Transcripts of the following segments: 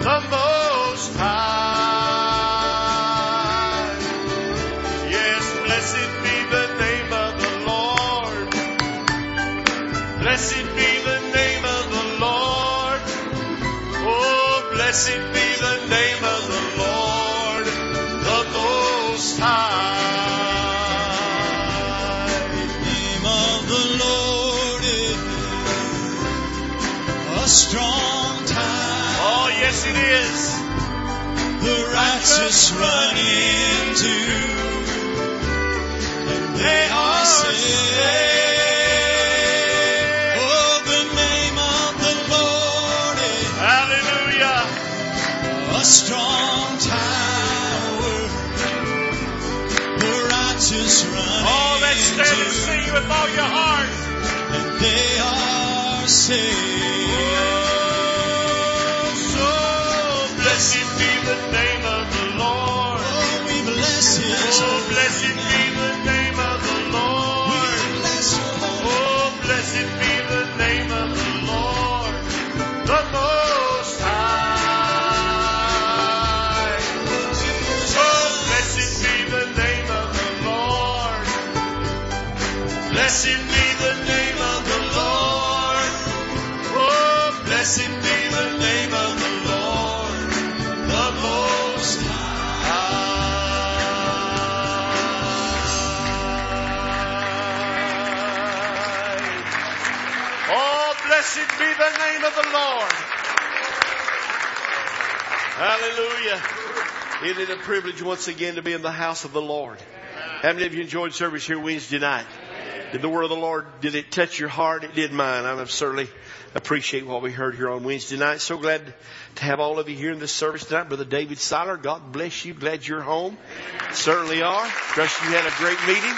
the Most High. Yes, blessed be the name of the Lord. Blessed be the name of the Lord. Oh, blessed be the name of the Lord, the Most High. The name of the Lord is a strong tower. Oh, yes, it is. The righteous run into, and they are saved. Oh, the name of the Lord is Hallelujah. a strong tower. The righteous run Oh, let's stand and into, sing with all your heart. and they are saved. So blessed be the name of the Lord. Oh, we bless His Oh, holy blessed be name. the name of the Lord. We bless Your holy name. Oh, blessed be the name of the Lord, the Most High. Oh, blessed be the name of the Lord. Blessed be the name of the Lord. Oh, blessed be the name of the Lord, the Most High. Oh, blessed be the name of the Lord. Hallelujah. Isn't it a privilege once again to be in the house of the Lord? How many of you enjoyed service here Wednesday night? Did the word of the Lord, did it touch your heart? It did mine. I certainly appreciate what we heard here on Wednesday night. So glad to have all of you here in this service tonight. Brother David Seiler, God bless you. Glad you're home. Certainly are. Trust you had a great meeting.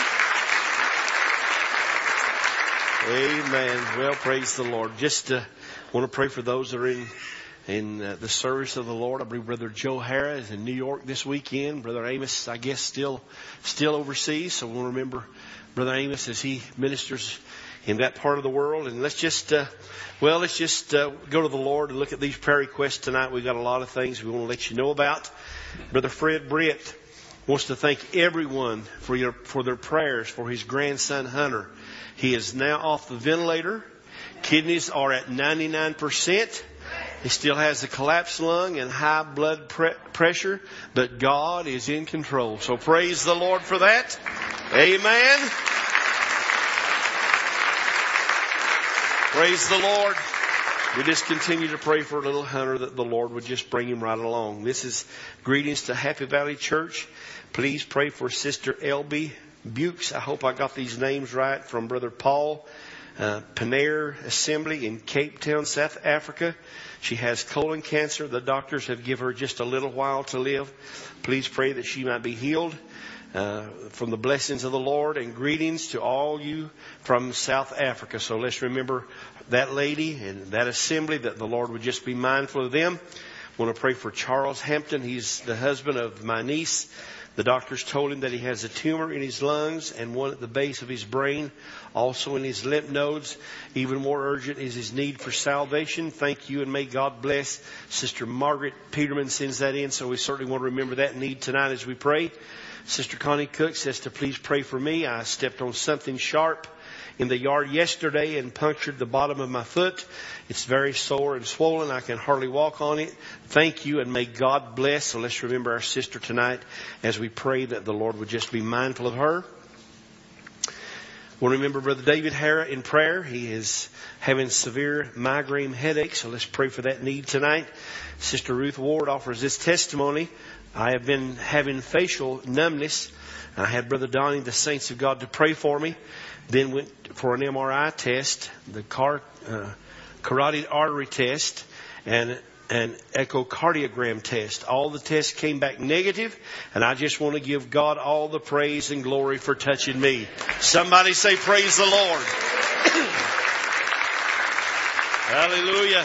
Amen. Well, praise the Lord. Just want to pray for those that are in the service of the Lord. I believe Brother Joe Hara is in New York this weekend. Brother Amos, I guess, still overseas. So we'll remember Brother Amos as he ministers in that part of the world. And let's just go to the Lord and look at these prayer requests tonight. We've got a lot of things we want to let you know about. Brother Fred Britt wants to thank everyone for their prayers for his grandson Hunter. He is now off the ventilator. Kidneys are at 99%. He still has a collapsed lung and high blood pressure, but God is in control. So praise the Lord for that. Amen. Praise the Lord. We just continue to pray for little Hunter that the Lord would just bring him right along. This is greetings to Happy Valley Church. Please pray for Sister Elby Bukes. I hope I got these names right, from Brother Paul Panare Assembly in Cape Town, South Africa. She has colon cancer. The doctors have given her just a little while to live. Please pray that she might be healed from the blessings of the Lord. And greetings to all you from South Africa. So let's remember that lady and that assembly, that the Lord would just be mindful of them. I want to pray for Charles Hampton. He's the husband of my niece. The doctors told him that he has a tumor in his lungs and one at the base of his brain, also in his lymph nodes. Even more urgent is his need for salvation. Thank you, and may God bless. Sister Margaret Peterman sends that in, so we certainly want to remember that need tonight as we pray. Sister Connie Cook says to please pray for me. I stepped on something sharp in the yard yesterday and punctured the bottom of my foot. It's very sore and swollen. I can hardly walk on it. Thank you, and may God bless. So let's remember our sister tonight as we pray that the Lord would just be mindful of her. We'll remember Brother David Hara in prayer. He is having severe migraine headaches, so let's pray for that need tonight. Sister Ruth Ward offers this testimony. I have been having facial numbness. I had Brother Donnie, the saints of God, to pray for me. Then went for an MRI test, the carotid artery test, and an echocardiogram test. All the tests came back negative, and I just want to give God all the praise and glory for touching me. Somebody say, praise the Lord. Hallelujah.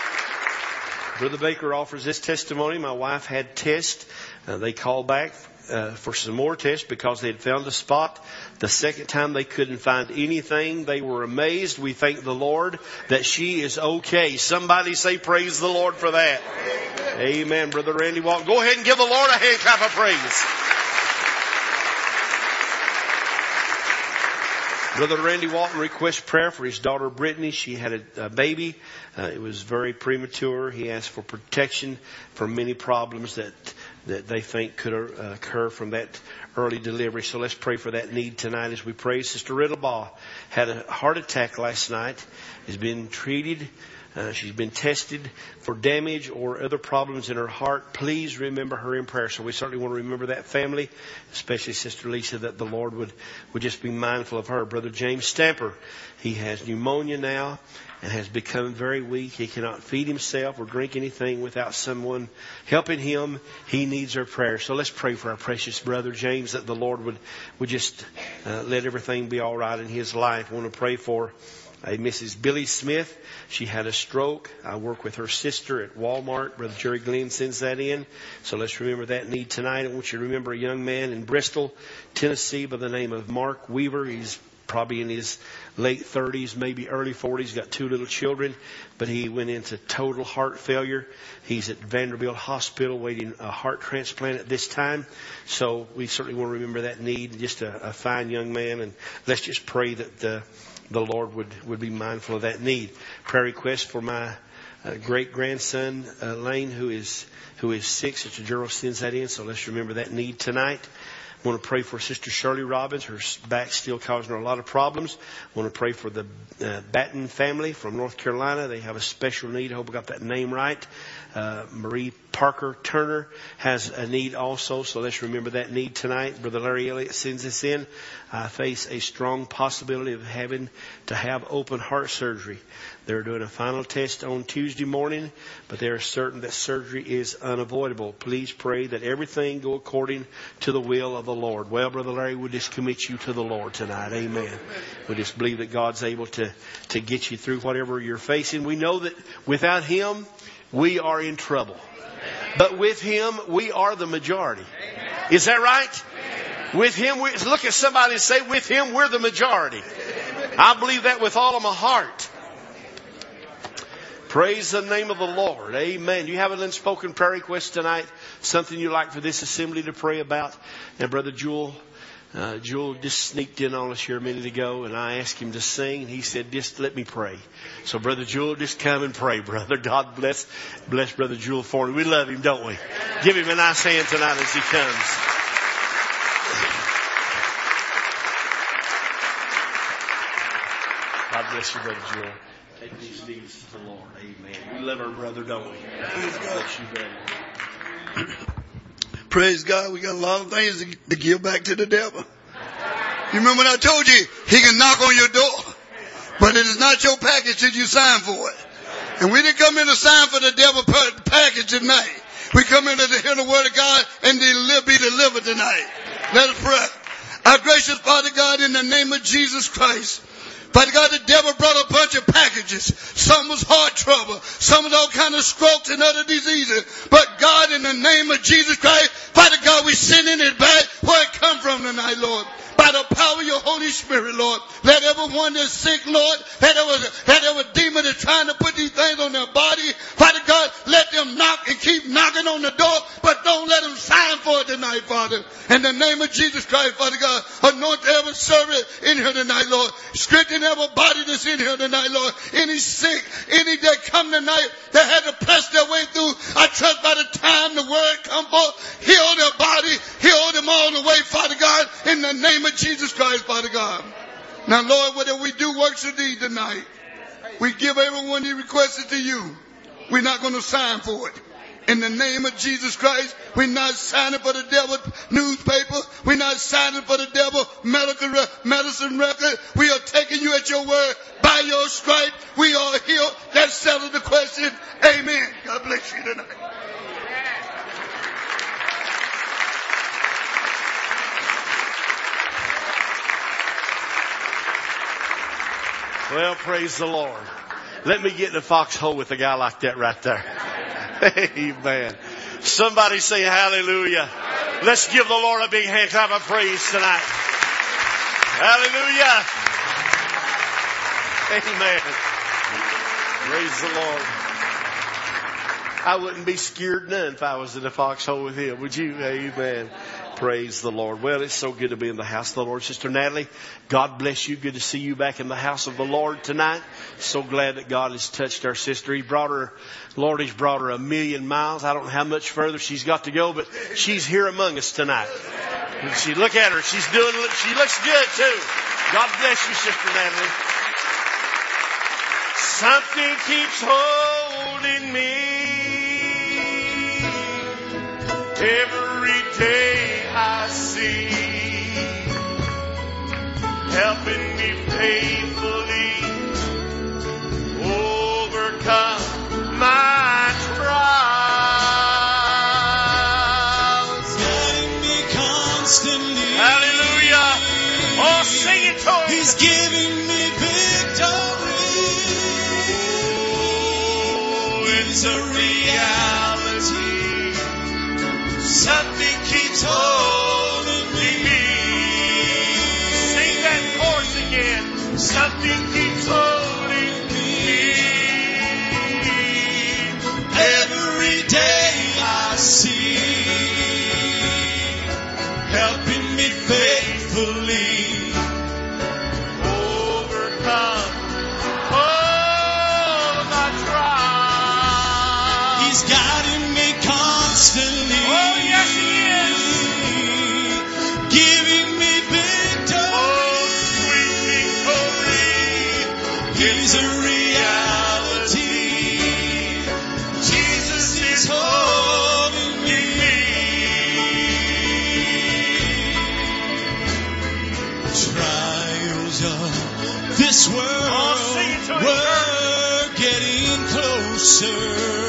Brother Baker offers this testimony. My wife had tests. They called back for some more tests because they had found a spot. The second time they couldn't find anything. They were amazed. We thank the Lord that she is okay. Somebody say praise the Lord for that. Amen. Brother Randy Walton. Go ahead and give the Lord a hand clap of praise. Brother Randy Walton requests prayer for his daughter Brittany. She had a baby. It was very premature. He asked for protection from many problems that they think could occur from that early delivery. So let's pray for that need tonight as we pray. Sister Riddlebaugh had a heart attack last night. Has been treated. She's been tested for damage or other problems in her heart. Please remember her in prayer. So we certainly want to remember that family, especially Sister Lisa, that the Lord would just be mindful of her. Brother James Stamper, he has pneumonia now and has become very weak. He cannot feed himself or drink anything without someone helping him. He needs our prayer. So let's pray for our precious brother James, that the Lord would just let everything be all right in his life. I want to pray for Mrs. Billy Smith. She had a stroke. I work with her sister at Walmart. Brother Jerry Glenn sends that in. So let's remember that need tonight. I want you to remember a young man in Bristol, Tennessee by the name of Mark Weaver. He's probably in his late 30s, maybe early 40s, got 2 little children, but he went into total heart failure. He's at Vanderbilt Hospital waiting a heart transplant at this time. So we certainly want to remember that need. Just a fine young man, and let's just pray that the Lord would be mindful of that need. Prayer request for my great grandson Lane, who is sick. Sister Gerald sends that in, so let's remember that need tonight. I want to pray for Sister Shirley Robbins. Her back's still causing her a lot of problems. I want to pray for the Batten family from North Carolina. They have a special need. I hope I got that name right. Marie Parker Turner has a need also, so let's remember that need tonight. Brother Larry Elliott sends this in. I face a strong possibility of having to have open heart surgery. They're doing a final test on Tuesday morning, but they are certain that surgery is unavoidable. Please pray that everything go according to the will of the Lord. Well, Brother Larry, we just commit you to the Lord tonight. Amen. We just believe that God's able to get you through whatever you're facing. We know that without Him, we are in trouble. But with Him, we are the majority. Is that right? With Him, look at somebody and say, with Him, we're the majority. I believe that with all of my heart. Praise the name of the Lord. Amen. You have an unspoken prayer request tonight? Something you'd like for this assembly to pray about? And Brother Jewel just sneaked in on us here a minute ago, and I asked him to sing, and he said, just let me pray. So Brother Jewel, just come and pray, brother. God bless Brother Jewel for him. We love him, don't we? Give him a nice hand tonight as he comes. God bless you, Brother Jewel. Take these needs to the Lord. Amen. We love our brother, don't we? Praise God. Bless you, brother. Praise God. We got a lot of things to give back to the devil. You remember when I told you he can knock on your door, but it is not your package till you sign for it. And we didn't come in to sign for the devil package tonight. We come in to hear the word of God and be delivered tonight. Let us pray. Our gracious Father God, in the name of Jesus Christ, Father God, the devil brought a bunch of packages. Some was heart trouble. Some was all kind of strokes and other diseases. But God, in the name of Jesus Christ, Father God, we sending it back where it come from tonight, Lord. By the power of your Holy Spirit, Lord. Let everyone that's sick, Lord, that every demon is trying to put these things on their body, Father God, let them knock and keep knocking on the door, but don't let them sign for it tonight, Father. In the name of Jesus Christ, Father God, anoint every servant in here tonight, Lord. Strengthen every body that's in here tonight, Lord. Any sick, any that come tonight that had to press their way through, I trust by the time the word come forth, heal their body, heal them all the way, Father God, in the name of Jesus Christ, Father God. Now, Lord, whatever we do works for thee tonight. We give everyone he requested to you. We're not going to sign for it. In the name of Jesus Christ, we're not signing for the devil newspaper. We're not signing for the devil medicine record. We are taking you at your word. By your stripe, we are healed. That settles the question. Amen. God bless you tonight. Well, praise the Lord. Let me get in the foxhole with a guy like that right there. Amen. Somebody say hallelujah. Let's give the Lord a big hand clap of praise tonight. Hallelujah. Amen. Praise the Lord. I wouldn't be scared none if I was in a foxhole with him, would you? Amen. Praise the Lord. Well, it's so good to be in the house of the Lord. Sister Natalie, God bless you. Good to see you back in the house of the Lord tonight. So glad that God has touched our sister. He's brought her 1,000,000 miles. I don't know how much further she's got to go, but she's here among us tonight. And look at her. She looks good too. God bless you, Sister Natalie. Something keeps holding me every day. I see, helping me faithfully overcome my trials, guiding me constantly. Hallelujah! Oh, sing it to him. He's giving me victory. Oh, it's a reality. Something keeps holding me. Sing that chorus again. Something keeps holding me. Every day I see, helping me faithfully Overcome all of my trials. He's guiding me constantly. Oh, yes, He is. Giving me victory. Oh, sweet victory. He's a reality. Jesus is holding me. Trials of this world sing it to him, were getting closer.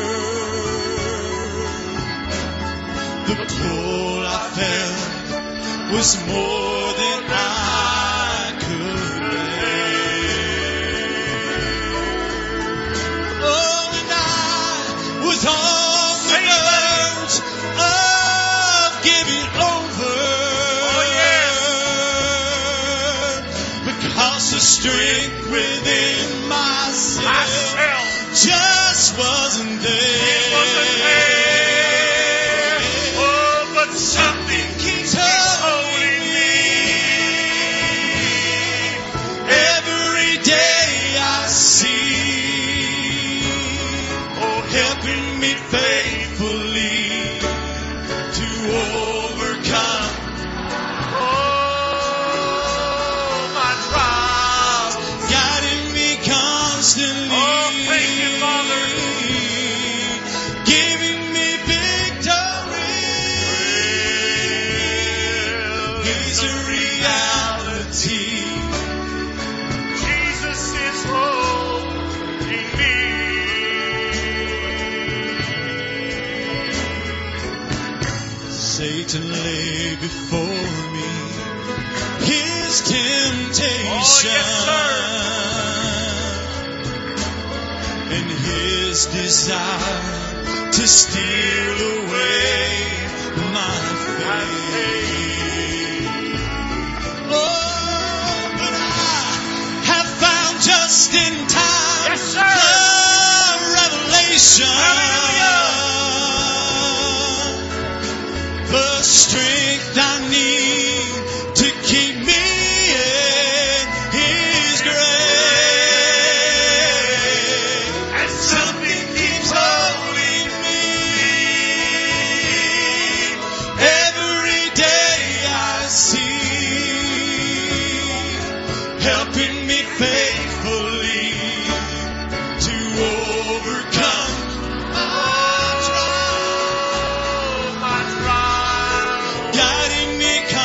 The pull I felt was more than I could bear. Oh, and I was on the verge of giving over. Because the strength within myself just wasn't there. Oh, but something keeps holding me. Every day I see, oh, helping me faithfully to overcome Oh, my trials. guiding me constantly. Oh, thank you, Father. Giving me victory. It's a reality. Jesus is holding me. Satan lay before me his temptation. Oh, yes, And his desire to steal away my faith. Oh, but I have found just in time Yes, sir. the revelation. The strength I need to keep me in His grace. And something keeps holding me. Every day I see, helping me faithfully to overcome Oh, my trials. guiding me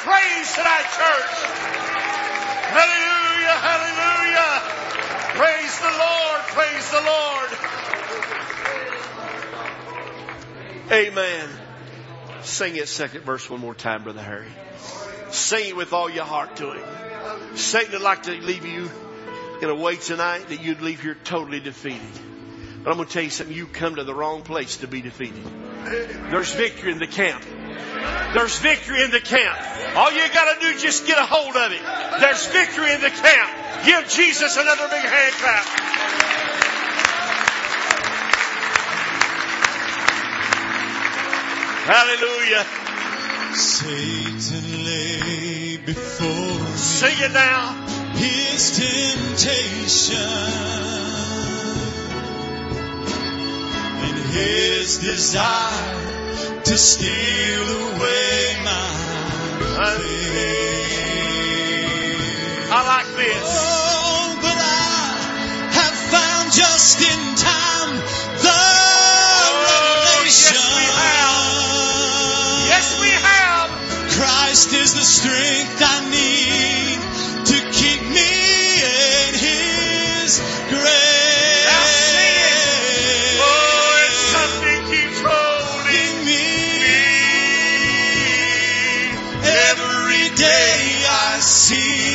praise tonight, church. Hallelujah, hallelujah. Praise the Lord, praise the Lord. Amen. Sing that second verse one more time, Brother Harry. Sing it with all your heart to Him. Satan would like to leave you in a way tonight that you'd leave here totally defeated. But I'm going to tell you something. You come to the wrong place to be defeated. There's victory in the camp. There's victory in the camp. All you got to do is just get a hold of it. There's victory in the camp. Give Jesus another big hand clap. Hallelujah. Satan lay before me. Sing it now. His temptation and his desire to steal away my faith. I like this. Oh, but I have found just in time the revelation. Yes, we have. Christ is the strength I need to keep me in His grace. Now sing it. Oh, and something keeps holding me. Every day I see,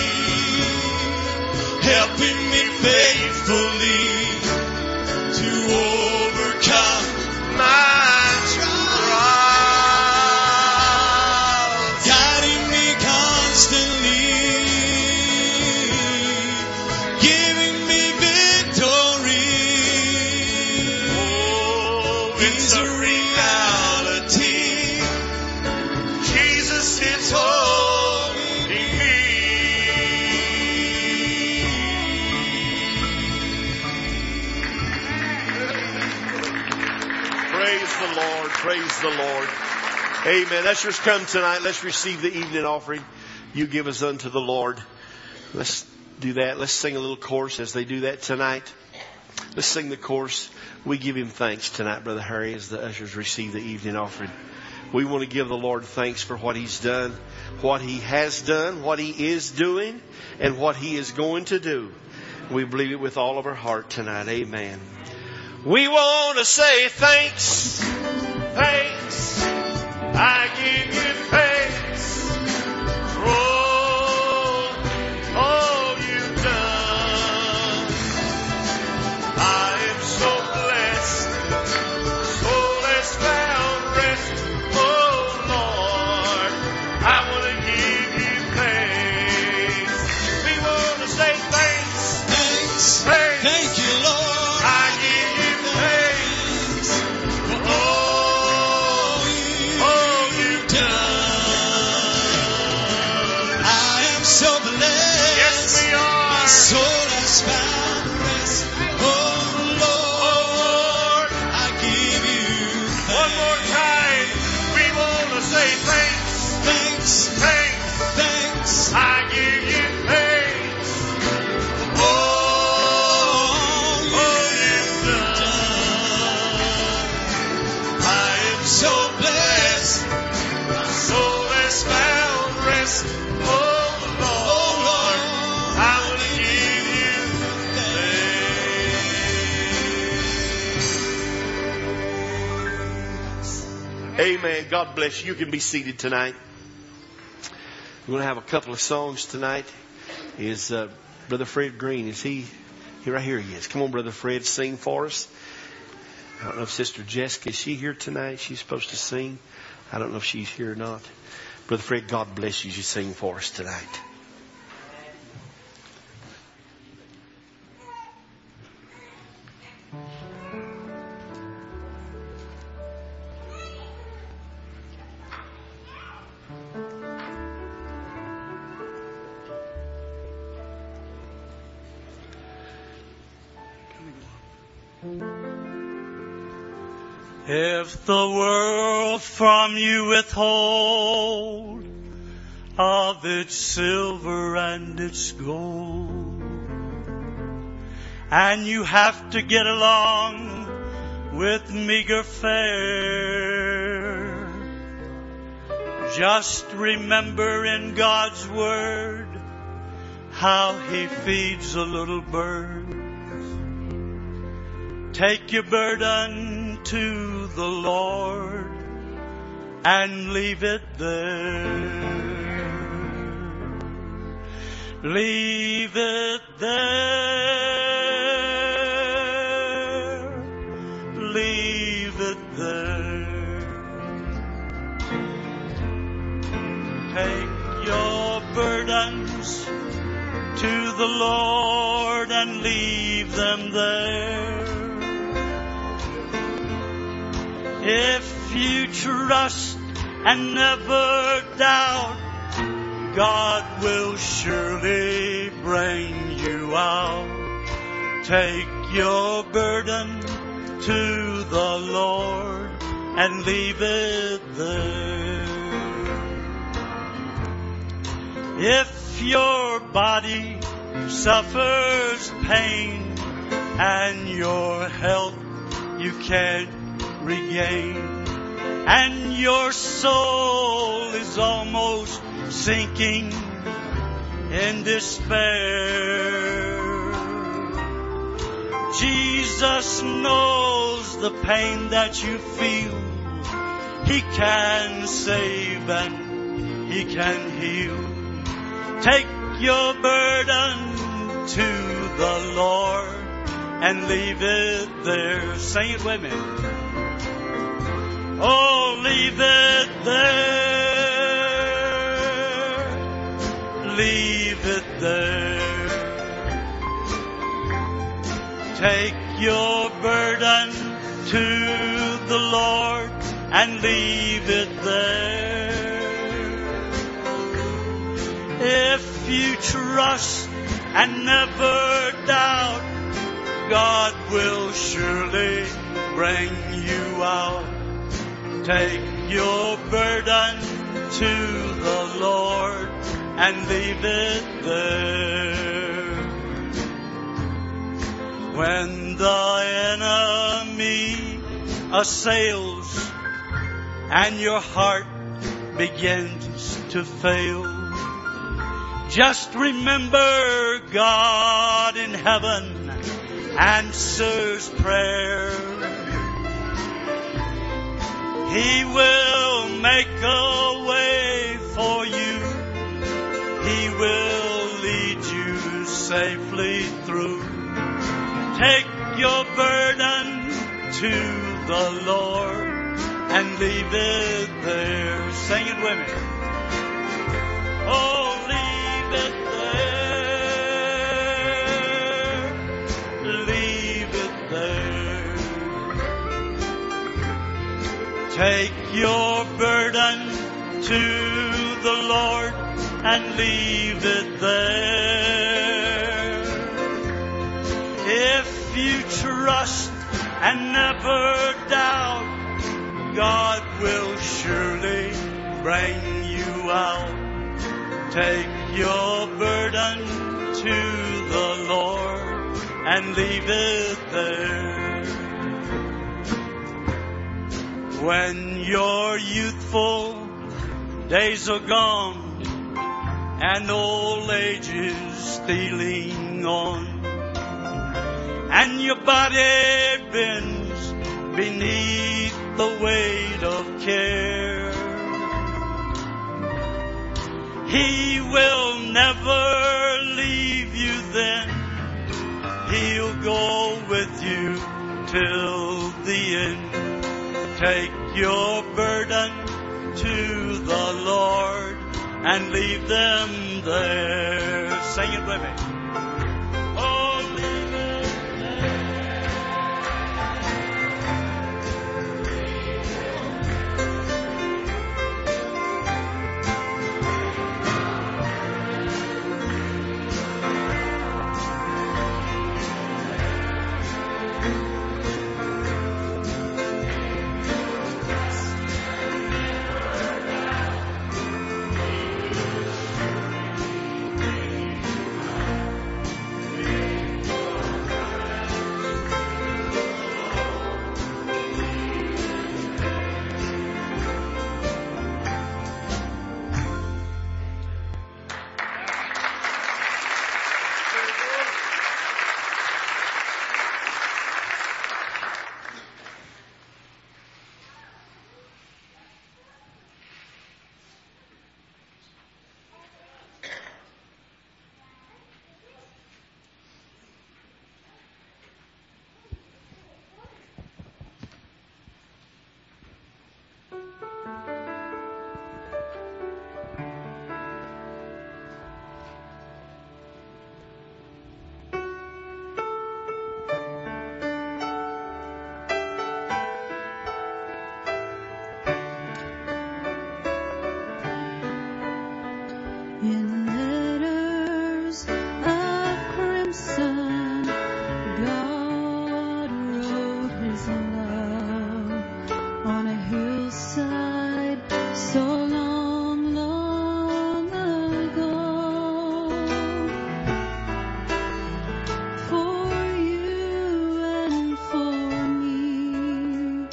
helping me faithfully to overcome my trials. guiding me constantly, giving me victory. Oh, It's a reality. Jesus is holding me. Praise the Lord. Praise the Lord. Amen. Let's just come tonight. Let's receive the evening offering you give us unto the Lord. Let's do that. Let's sing a little chorus as they do that tonight. Let's sing the chorus. We give Him thanks tonight, Brother Harry, as the ushers receive the evening offering. We want to give the Lord thanks for what He's done, what He has done, what He is doing, and what He is going to do. We believe it with all of our heart tonight. Amen. We want to say thanks, thanks. I give You thanks for all You've done. I am so blessed, soul has found rest. Oh Lord, I want to give You thanks. We want to say thanks, Thanks. thanks. Thank You, Lord. I give You thanks for all You've done. I am so blessed. Yes, we are. My soul has found rest. Oh Lord, I give You One more time, we want to say thanks, thanks. thanks. Thanks. I give You thanks for all You've done. I am So blessed. my soul has found rest. Oh Lord, I want to give You thanks. Amen. God bless you. You can be seated tonight. We're going to have a couple of songs tonight. Is Brother Fred Green? Is he right here? He is. Come on, Brother Fred, sing for us. I don't know if Sister Jessica, is she here tonight? She's supposed to sing. I don't know if she's here or not. Brother Fred, God bless you as you sing for us tonight. If the world from you withhold of its silver and its gold, and you have to get along with meager fare, Just remember in God's Word how He feeds the little birds. Take your burden to the Lord and leave it there. Leave it there. Leave it there. Take your burdens to the Lord and leave them there. If you trust and never doubt, God will surely bring you out. Take your burden to the Lord and leave it there. If your body suffers pain and your health you can't regain, and your soul is almost sinking in despair, Jesus knows the pain that you feel. He can save and He can heal. Take your burden to the Lord and leave it there. Sing it with me. Oh, leave it there. Leave it there. Take your burden to the Lord and leave it there. If you trust and never doubt, God will surely bring you out. Take your burden to the Lord and leave it there. When the enemy assails and your heart begins to fail, just remember God in heaven answers prayer. He will make a way for you. He will lead you safely through. Take your burden to the Lord and leave it there. Sing it with me. Oh, leave it there. Leave it there. Take your burden to the Lord and leave it there. If you trust and never doubt, God will surely bring you out. Take your burden to the Lord and leave it there. When your youthful days are gone and old age is stealing on, and your body bends beneath the weight of care, He will never leave you then. He'll go with you till the end. Take your burden to the Lord and leave them there. Sing it with me. Oh, leave it Sun, God wrote His love on a hillside so long, long ago. For you and for me,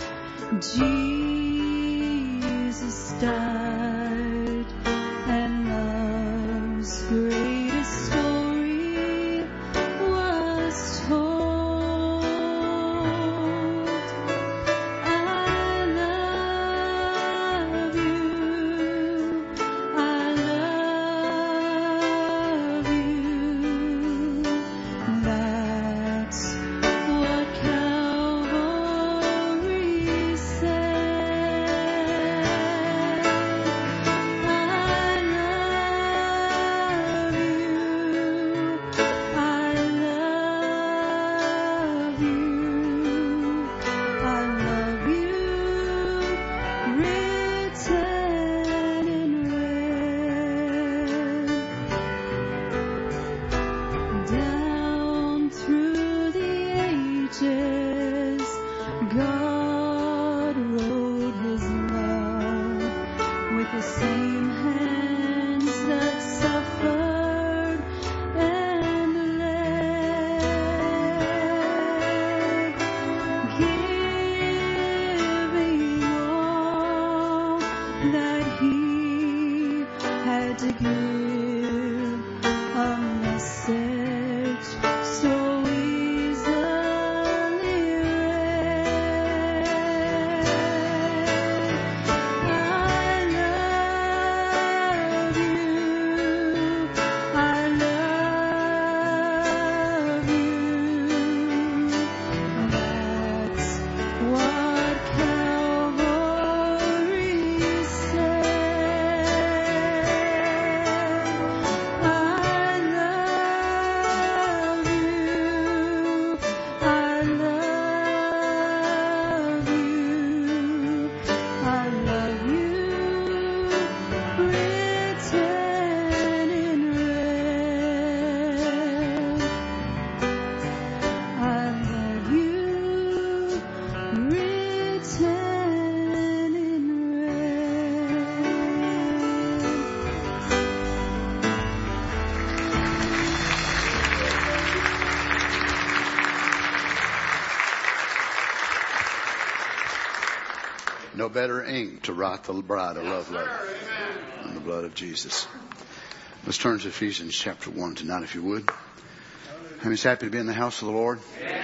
Jesus died, and love's greatest story was told. I love you, I love you. That's what Calvary said. I love you, I love you, I love you, written in red. Down through the ages, God wrote His love with the same hands that suffered and led, giving all that He had to give, a message so easily read. I love you, I love you. That's what Calvary said. I love you, I love you, I love you, written in red. I love you, written in No better ink to write the bride a love letter than the blood of Jesus. Let's turn to Ephesians chapter 1 tonight, if you would. How many's happy to be in the house of the Lord?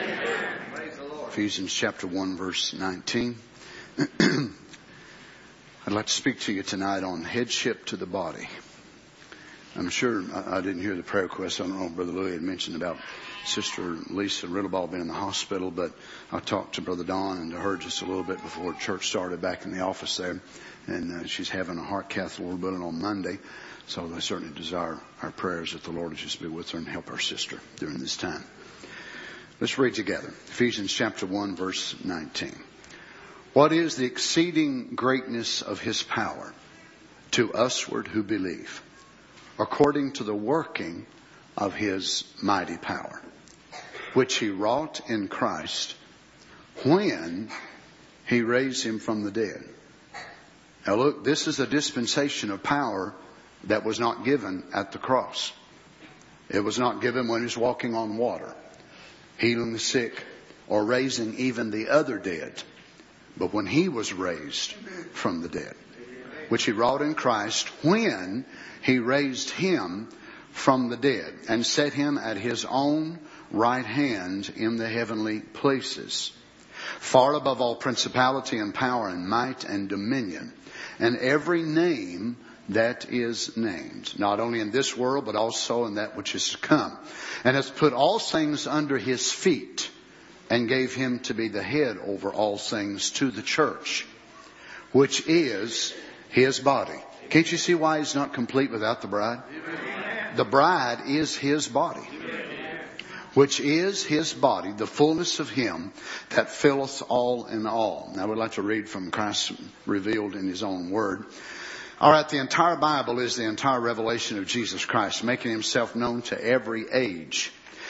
Ephesians chapter 1, verse 19. I'd like to speak to you tonight on headship to the body. I'm sure I didn't hear the prayer request. I don't know if Brother Louis had mentioned about Sister Lisa Riddlebaugh being in the hospital, but I talked to Brother Don and to her just a little bit before church started back in the office there. And she's having a heart cath on Monday. So I certainly desire our prayers that the Lord will just be with her and help our sister during this time. Let's read together. Ephesians chapter 1, verse 19. What is the exceeding greatness of His power to usward who believe, according to the working of His mighty power, which He wrought in Christ when He raised Him from the dead. Now look, this is a dispensation of power that was not given at the cross. It was not given when He was walking on water, healing the sick, or raising even the other dead. But when He was raised from the dead, which He wrought in Christ when He raised Him from the dead and set Him at His own right hand in the heavenly places, far above all principality and power and might and dominion, and every name that is named, not only in this world, but also in that which is to come, and has put all things under His feet, and gave Him to be the head over all things to the church, which is His body. Can't you see why He's not complete without the bride? The bride is His body, which is His body, the fullness of Him that filleth all in all. Now, I would like to read from Christ revealed in His own word. All right, the entire Bible is the entire revelation of Jesus Christ, making Himself known to every age.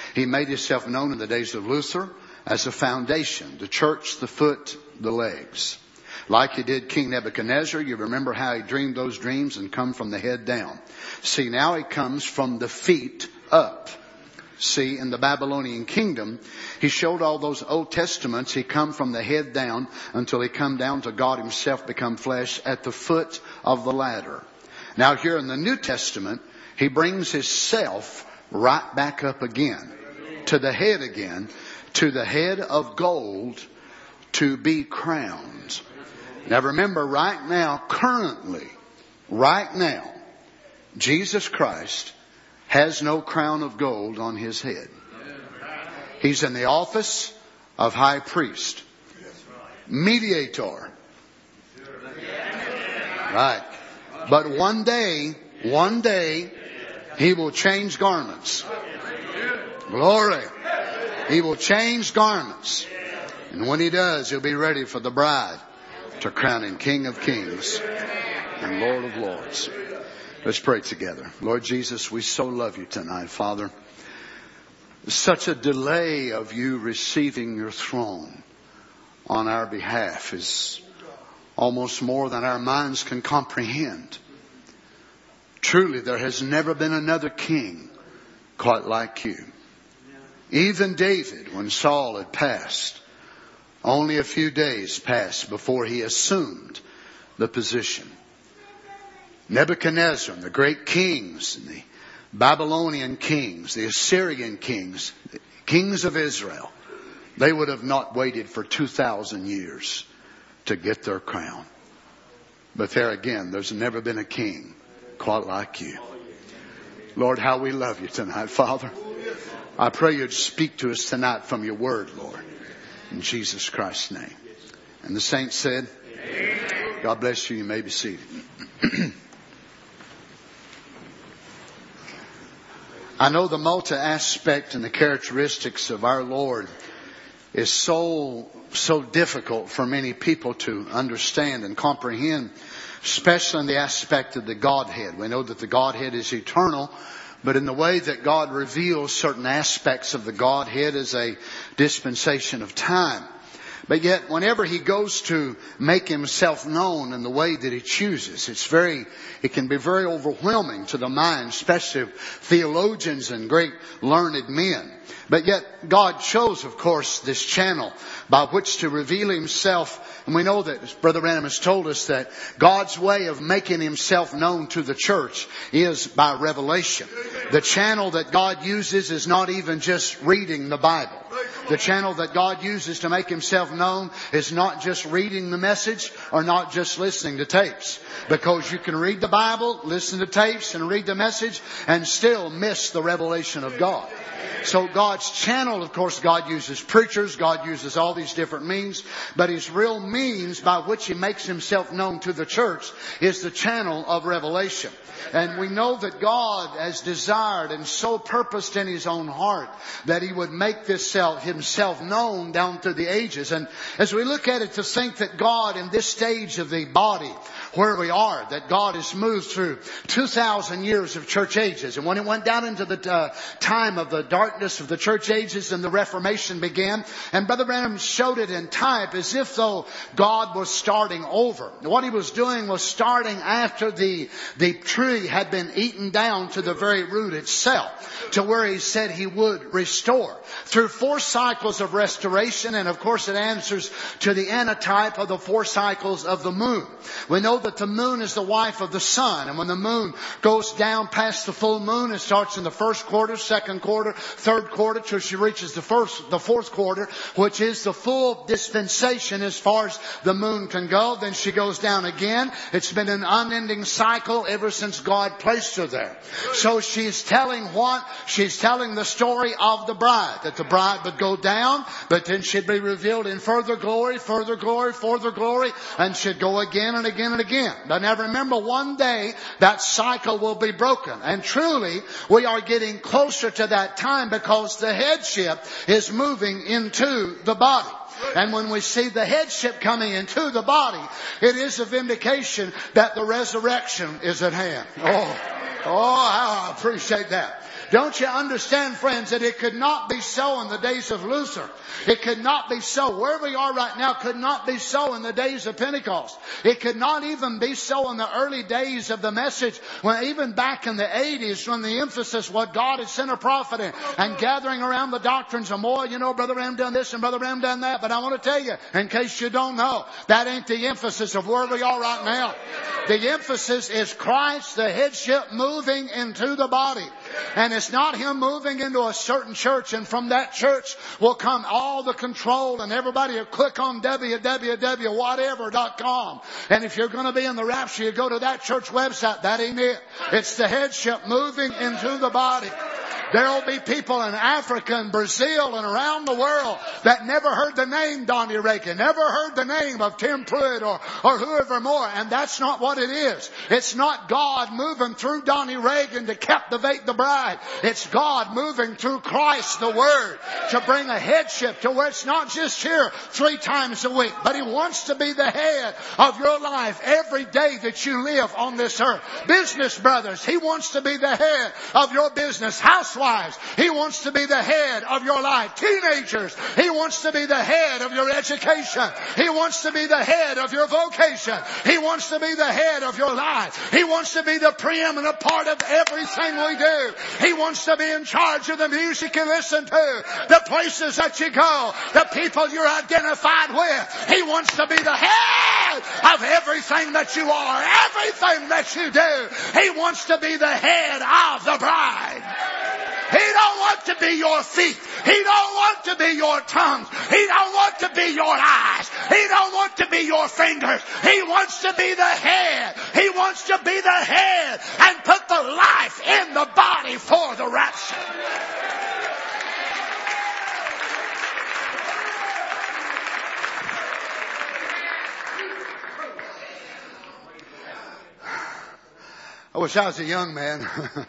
He made himself known in the days of Luther as a foundation, the church, the foot, the legs. Like he did King Nebuchadnezzar, you remember how he dreamed those dreams and come from the head down. See, now he comes from the feet up. See, in the Babylonian kingdom, he showed all those Old Testaments. He come from the head down until he come down to God himself become flesh at the foot of the ladder. Now here in the New Testament, he brings himself right back up again, to the head again, to the head of gold to be crowned. Now remember, right now, currently, right now, Jesus Christ has no crown of gold on his head. He's in the office of high priest, mediator. Right. But one day, he will change garments. Glory. He will change garments. And when he does, he'll be ready for the bride to crown him King of Kings and Lord of Lords. Let's pray together. Lord Jesus, we so love you tonight, Father. Such a delay of you receiving your throne on our behalf is almost more than our minds can comprehend. Truly, there has never been another king quite like you. Even David, when Saul had passed, only a few days passed before he assumed the position. Nebuchadnezzar and the great kings, and the Babylonian kings, the Assyrian kings, the kings of Israel, they would have not waited for 2,000 years to get their crown. But there again, there's never been a king quite like you. Lord, how we love you tonight, Father. I pray you'd speak to us tonight from your word, Lord. In Jesus Christ's name. And the saints said, Amen. God bless you. You may be seated. I know the multi-aspect and the characteristics of our Lord is so difficult for many people to understand and comprehend, especially in the aspect of the Godhead. We know that the Godhead is eternal, but in the way that God reveals certain aspects of the Godhead is a dispensation of time. But yet, whenever he goes to make himself known in the way that he chooses, it can be very overwhelming to the mind, especially of theologians and great learned men. But yet, God chose, of course, this channel by which to reveal himself. And we know that, as Brother Branham has told us, that God's way of making himself known to the church is by revelation. The channel that God uses is not even just reading the Bible. The channel that God uses to make himself known is not just reading the message or not just listening to tapes. Because you can read the Bible, listen to tapes, and read the message and still miss the revelation of God. So God's channel, of course, God uses preachers, God uses all these different means, but his real means by which he makes himself known to the church is the channel of revelation. And we know that God has desired and so purposed in his own heart that he would make this himself known down through the ages. And as we look at it, to think that God in this stage of the body where we are, that God has moved through 2,000 years of church ages. And when it went down into the time of the darkness of the church ages and the Reformation began, and Brother Branham showed it in type as if though God was starting over. What he was doing was starting after the tree had been eaten down to the very root itself, to where he said he would restore. Through 4 cycles of restoration, and of course it answers to the antitype of the 4 cycles of the moon. We know that the moon is the wife of the sun, and when the moon goes down past the full moon, it starts in the first quarter, second quarter, third quarter, till she reaches the fourth quarter, which is the full dispensation as far as the moon can go. Then she goes down again. It's been an unending cycle ever since God placed her there. So she's telling what? She's telling the story of the bride, that the bride would go down, but then she'd be revealed in further glory, further glory, further glory, and she'd go again and again and again. But now remember, one day that cycle will be broken. And truly, we are getting closer to that time because the headship is moving into the body. And when we see the headship coming into the body, it is a vindication that the resurrection is at hand. Oh, how I appreciate that. Don't you understand, friends, that it could not be so in the days of Luther? It could not be so. Where we are right now could not be so in the days of Pentecost. It could not even be so in the early days of the message, when even back in the 80s, when the emphasis was God had sent a prophet in, and gathering around the doctrines of more, Brother Branham done this and Brother Branham done that. But I want to tell you, in case you don't know, that ain't the emphasis of where we are right now. The emphasis is Christ, the headship, moving into the body. And it's not Him moving into a certain church, and from that church will come all the control, and everybody will click on www.whatever.com. And if you're going to be in the rapture, you go to that church website. That ain't it. It's the headship moving into the body. There'll be people in Africa and Brazil and around the world that never heard the name Donnie Reagan, never heard the name of Tim Pruitt or whoever more. And that's not what it is. It's not God moving through Donnie Reagan to captivate the bride. It's God moving through Christ, the Word, to bring a headship to where it's not just here 3 times a week, but He wants to be the head of your life every day that you live on this earth. Business brothers, He wants to be the head of your business. Housewives, He wants to be the head of your life. Teenagers, He wants to be the head of your education. He wants to be the head of your vocation. He wants to be the head of your life. He wants to be the preeminent part of everything we do. He wants to be in charge of the music you listen to, the places that you go, the people you're identified with. He wants to be the head of everything that you are, everything that you do. He wants to be the head of the bride. He don't want to be your feet. He don't want to be your tongue. He don't want to be your eyes. He don't want to be your fingers. He wants to be the head. He wants to be the head and put the life in the body for the rapture. I wish I was a young man.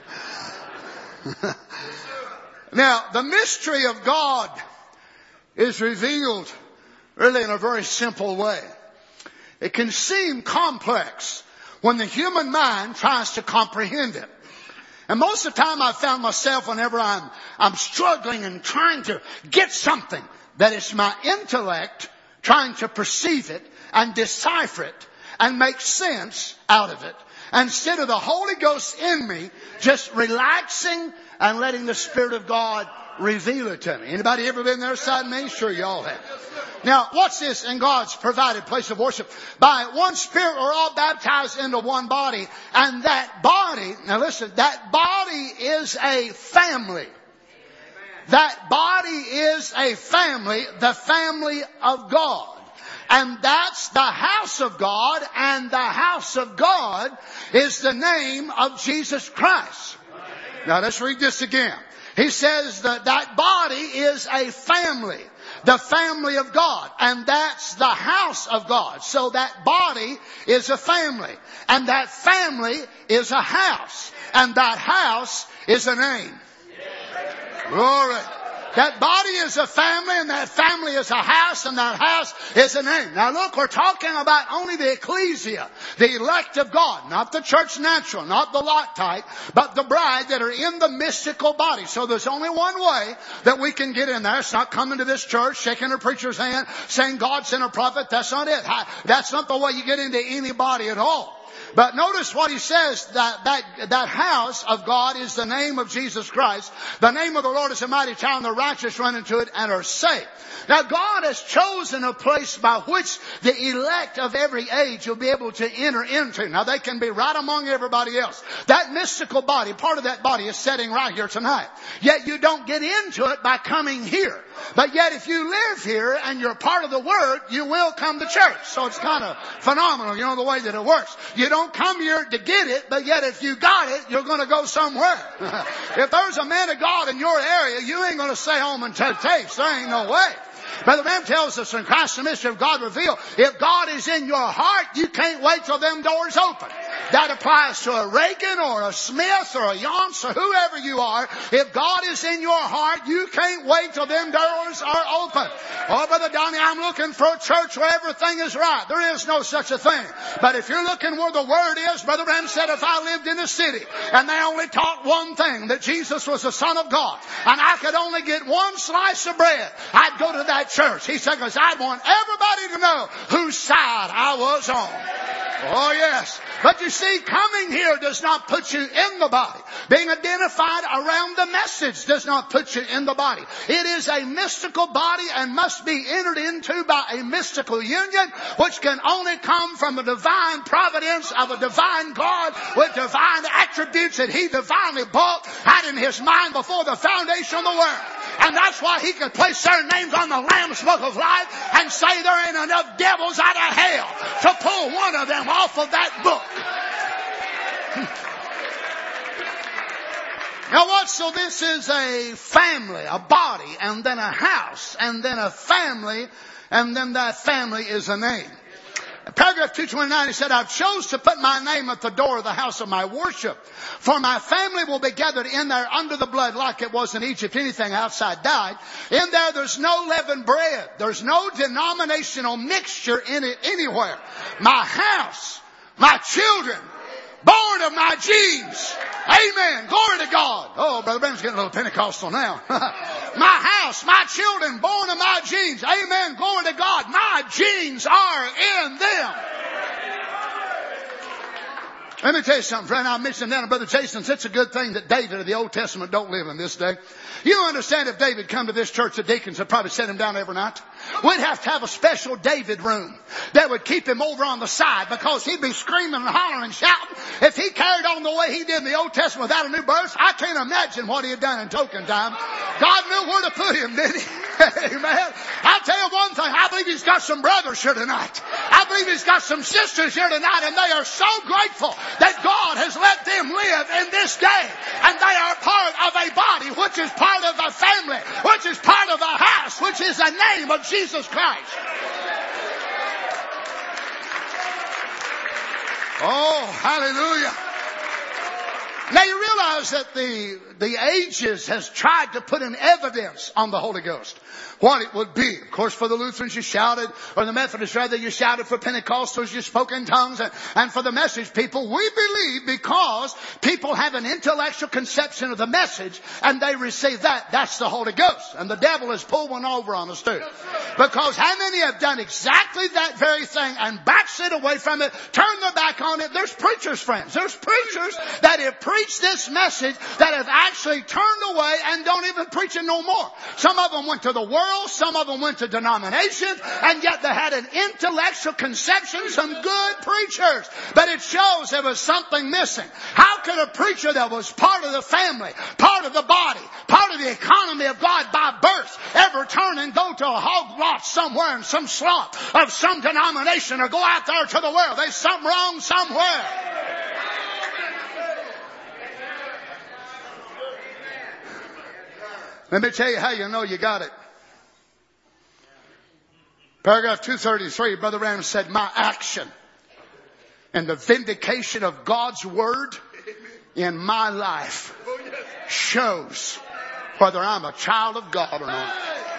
Now, the mystery of God is revealed really in a very simple way. It can seem complex when the human mind tries to comprehend it. And most of the time I've found myself, whenever I'm struggling and trying to get something, that it's my intellect trying to perceive it and decipher it and make sense out of it, instead of the Holy Ghost in me just relaxing and letting the Spirit of God reveal it to me. Anybody ever been there beside me? Sure you all have. Now, what's this in God's provided place of worship? By one Spirit we're all baptized into one body. And that body, now listen, that body is a family. That body is a family, the family of God. And that's the house of God, and the house of God is the name of Jesus Christ. Now let's read this again. He says that that body is a family, the family of God, and that's the house of God. So that body is a family, and that family is a house, and that house is a name. Glory. That body is a family, and that family is a house, and that house is a name. Now look, we're talking about only the ecclesia, the elect of God, not the church natural, not the lot type, but the bride that are in the mystical body. So there's only one way that we can get in there. It's not coming to this church, shaking a preacher's hand, saying God sent a prophet. That's not it. That's not the way you get into any body at all. But notice what he says, that house of God is the name of Jesus Christ. The name of the Lord is a mighty tower, the righteous run into it and are saved. Now God has chosen a place by which the elect of every age will be able to enter into. Now they can be right among everybody else. That mystical body, part of that body is sitting right here tonight. Yet you don't get into it by coming here. But yet if you live here and you're part of the Word, you will come to church. So it's kind of phenomenal, the way that it works. You don't come here to get it, but yet if you got it, you're going to go somewhere. If there's a man of God in your area, you ain't going to stay home and take tapes. There ain't no way. Brother Branham tells us in Christ the mystery of God revealed, if God is in your heart, you can't wait till them doors open. That applies to a Reagan or a Smith or a Yance or whoever you are. If God is in your heart, you can't wait till them doors are open. Oh, Brother Donnie, I'm looking for a church where everything is right. There is no such a thing. But if you're looking where the Word is, Brother Branham said, if I lived in a city and they only taught one thing, that Jesus was the Son of God, and I could only get one slice of bread, I'd go to that church. He said, because I'd want everybody to know whose side I was on. Oh, yes. But you see, coming here does not put you in the body. Being identified around the message does not put you in the body. It is a mystical body and must be entered into by a mystical union, which can only come from the divine providence of a divine God with divine attributes that He divinely had in His mind before the foundation of the world. And that's why He could place their names on the Lamb's Book of Life and say there ain't enough devils out of hell to pull one of them off of that book. Now what? So this is a family, a body, and then a house, and then a family, and then that family is a name. Paragraph 229, he said, I've chose to put my name at the door of the house of my worship, for my family will be gathered in there under the blood like it was in Egypt. Anything outside died. In there, there's no leavened bread. There's no denominational mixture in it anywhere. My house, my children, born of my genes. Amen. Glory to God. Oh, Brother Branham's getting a little Pentecostal now. My house, my children, born of my genes. Amen. Glory to God. My genes are in them. Let me tell you something, friend. I mentioned that to Brother Jason. It's a good thing that David of the Old Testament don't live in this day. You understand, if David come to this church, the deacons would probably set him down every night. We'd have to have a special David room that would keep him over on the side, because he'd be screaming and hollering and shouting. If he carried on the way he did in the Old Testament without a new birth, I can't imagine what he had done in token time. God knew where to put him, didn't He? Amen. I'll tell you one thing. I believe He's got some brothers here tonight. I believe He's got some sisters here tonight, and they are so grateful that God has let them live in this day. And they are part of a body, which is part of a family, which is part of a house, which is the name of Jesus Christ. Oh, hallelujah. Now you realize that the ages has tried to put an evidence on the Holy Ghost. What it would be. Of course, for the Lutherans you shouted, or the Methodists rather, you shouted. For Pentecostals you spoke in tongues, and for the message people, we believe because people have an intellectual conception of the message and they receive that. That's the Holy Ghost. And the devil has pulled one over on us too. Because how many have done exactly that very thing and backslid away from it, turned their back on it? There's preachers, friends. There's preachers that have preached this message that have actually turned away and don't even preach it no more. Some of them went to the world. Some of them went to denominations, and yet they had an intellectual conception, some good preachers. But it shows there was something missing. How could a preacher that was part of the family, part of the body, part of the economy of God by birth, ever turn and go to a hog lot somewhere in some slump of some denomination, or go out there to the world? There's something wrong somewhere. Let me tell you how you know you got it. Paragraph 233, Brother Branham said, my action and the vindication of God's Word in my life shows whether I'm a child of God or not.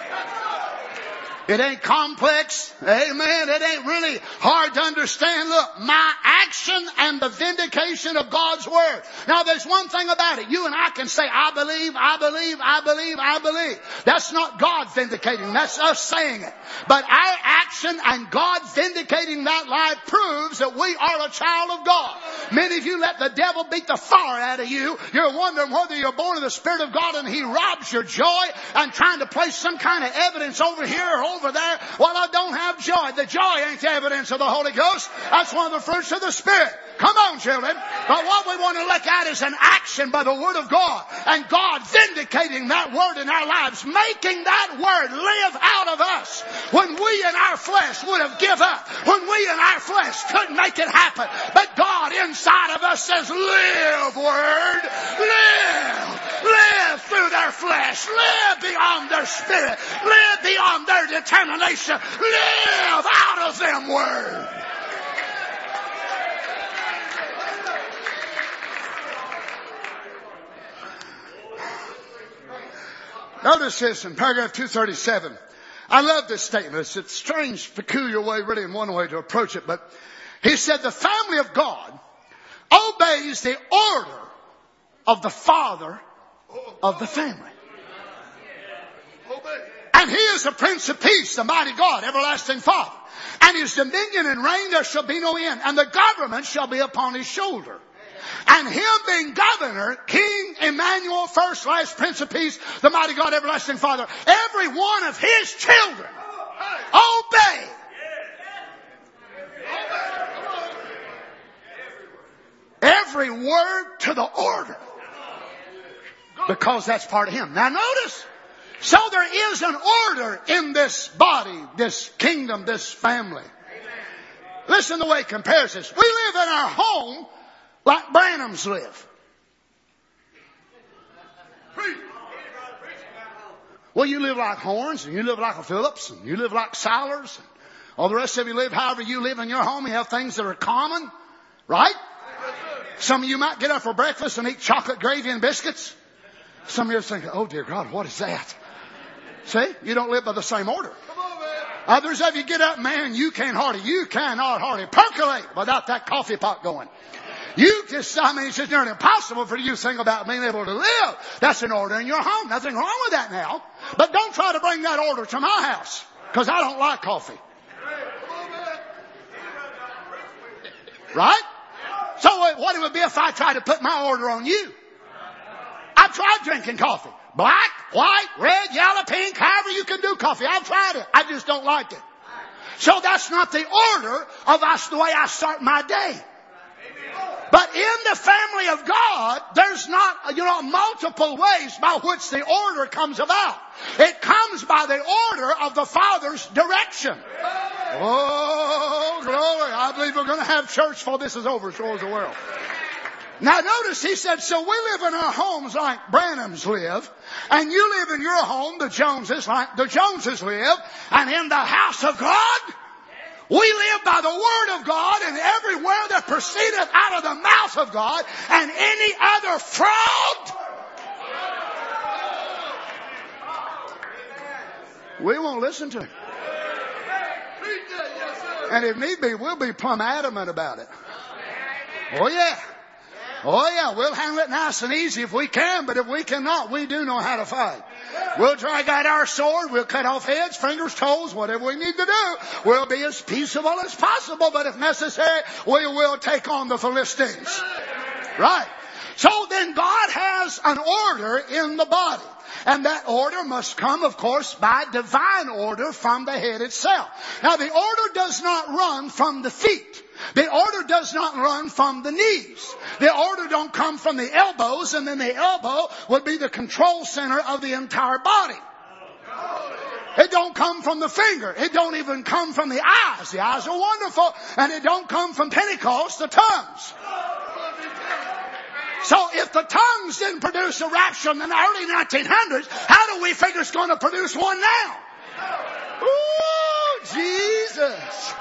It ain't complex. Amen. It ain't really hard to understand. Look, my action and the vindication of God's Word. Now there's one thing about it. You and I can say, I believe, I believe, I believe, I believe. That's not God vindicating. That's us saying it. But our action and God vindicating that life proves that we are a child of God. Many of you let the devil beat the fire out of you. You're wondering whether you're born of the Spirit of God, and he robs your joy and trying to place some kind of evidence over here or over there. Well, I don't have joy. The joy ain't the evidence of the Holy Ghost. That's one of the fruits of the Spirit. Come on, children. But what we want to look at is an action by the Word of God, and God vindicating that Word in our lives, making that Word live out of us when we in our flesh would have given up, when we in our flesh couldn't make it happen. But God inside of us says, live, Word, live through their flesh, live beyond their spirit, live beyond their determination, live out of them, Word. Notice this in paragraph 237. I love this statement. It's a strange, peculiar way, really, in one way to approach it. But he said the family of God obeys the order of the father of the family. And he is the Prince of Peace, the mighty God, everlasting Father. And his dominion and reign there shall be no end. And the government shall be upon his shoulder. And him being governor, King Emmanuel, first, last, Prince of Peace, the mighty God, everlasting Father, every one of his children obey. Every word to the order. Because that's part of him. Now notice. So there is an order in this body, this kingdom, this family. Listen to the way it compares this. We live in our home like Branhams live. Well, you live like Horns, and you live like a Phillips, and you live like Silers, and all the rest of you live however you live in your home. You have things that are common, right? Some of you might get up for breakfast and eat chocolate gravy and biscuits. Some of you are thinking, oh dear God, what is that? See, you don't live by the same order. Others of you get up, man, you cannot hardly percolate without that coffee pot going. It's just nearly impossible for you to think about being able to live. That's an order in your home. Nothing wrong with that now. But don't try to bring that order to my house, because I don't like coffee. Right? So what it would be if I tried to put my order on you? I've tried drinking coffee. Black, white, red, yellow, pink, however you can do coffee. I've tried it. I just don't like it. So that's not the order of us, the way I start my day. But in the family of God, there's not, multiple ways by which the order comes about. It comes by the order of the Father's direction. Oh, glory. I believe we're going to have church before this is over, so is the world. Now notice he said, so we live in our homes like Branhams live, and you live in your home, the Joneses, like the Joneses live, and in the house of God, we live by the Word of God, and every word that proceedeth out of the mouth of God, and any other fraud, we won't listen to. And if need be, we'll be plumb adamant about it. Oh yeah. Oh yeah, we'll handle it nice and easy if we can, but if we cannot, we do know how to fight. We'll drag out our sword, we'll cut off heads, fingers, toes, whatever we need to do. We'll be as peaceable as possible, but if necessary, we will take on the Philistines. Right. So then God has an order in the body. And that order must come, of course, by divine order from the head itself. Now the order does not run from the feet. The order does not run from the knees. The order don't come from the elbows, and then the elbow would be the control center of the entire body. It don't come from the finger. It don't even come from the eyes. The eyes are wonderful. And it don't come from Pentecost, the tongues. So if the tongues didn't produce a rapture in the early 1900s, how do we figure it's going to produce one now? Ooh, Jesus.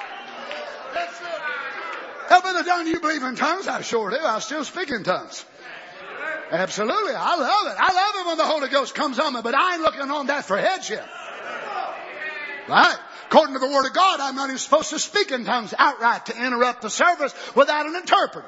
Brother Don, you believe in tongues? I sure do. I still speak in tongues. Absolutely. I love it. I love it when the Holy Ghost comes on me, but I ain't looking on that for headship. Right? According to the Word of God, I'm not even supposed to speak in tongues outright to interrupt the service without an interpreter.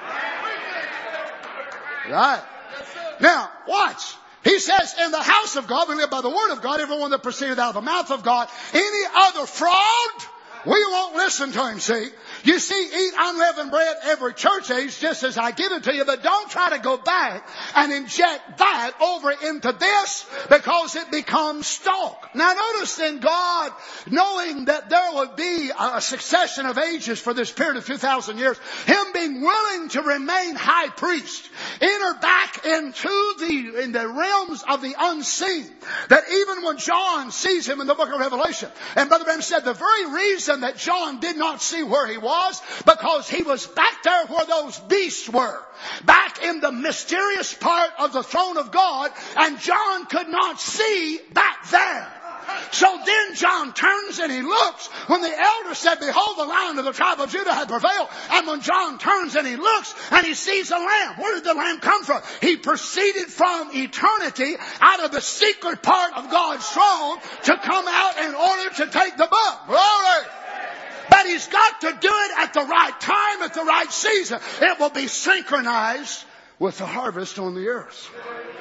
Right. Now, watch. He says, in the house of God, we live by the Word of God, everyone that proceedeth out of the mouth of God. Any other fraud, we won't listen to him, see. You see, eat unleavened bread every church age, just as I give it to you, but don't try to go back and inject that over into this, because it becomes stock. Now notice then God, knowing that there would be a succession of ages for this period of 2,000 years, Him being willing to remain high priest, enter back into the realms of the unseen, that even when John sees Him in the book of Revelation, and Brother Branham said the very reason that John did not see where he was, because he was back there where those beasts were, back in the mysterious part of the throne of God, and John could not see back there. So then John turns and he looks. When the elder said, behold, the Lion of the tribe of Judah had prevailed. And when John turns and he looks and he sees a lamb. Where did the lamb come from? He proceeded from eternity out of the secret part of God's throne to come out in order to take the book. Glory! But he's got to do it at the right time, at the right season. It will be synchronized with the harvest on the earth.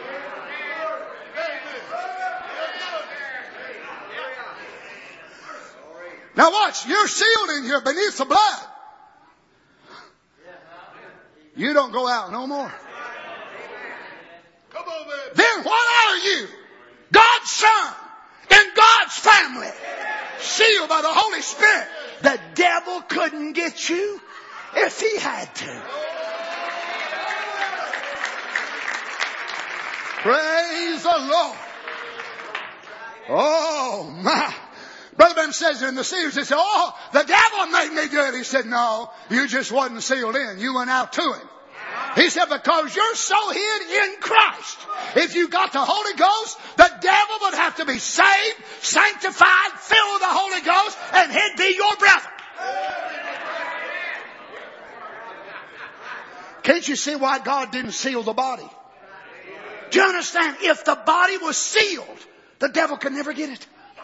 Now watch, you're sealed in here beneath the blood. You don't go out no more. Then what are you? God's son in God's family, sealed by the Holy Spirit. The devil couldn't get you if he had to. Praise the Lord. Oh my. Brother Ben says in the seals, he said, oh, the devil made me do it. He said, no, you just wasn't sealed in. You went out to him. He said, because you're so hid in Christ. If you got the Holy Ghost, the devil would have to be saved, sanctified, filled with the Holy Ghost, and he'd be your brother. Can't you see why God didn't seal the body? Do you understand? If the body was sealed, the devil could never get it.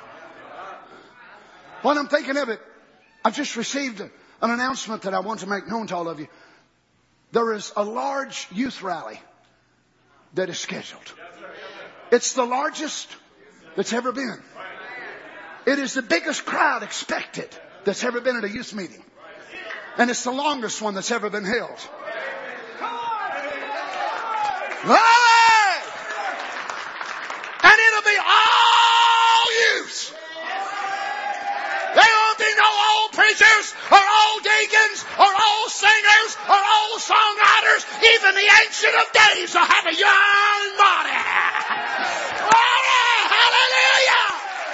When I'm thinking of it, I've just received an announcement that I want to make known to all of you. There is a large youth rally that is scheduled. It's the largest that's ever been. It is the biggest crowd expected that's ever been at a youth meeting. And it's the longest one that's ever been held. And it'll be all youth. There won't be no old preachers or old deacons or old singers or old songwriters. Even the Ancient of Days will have a young body. Hallelujah!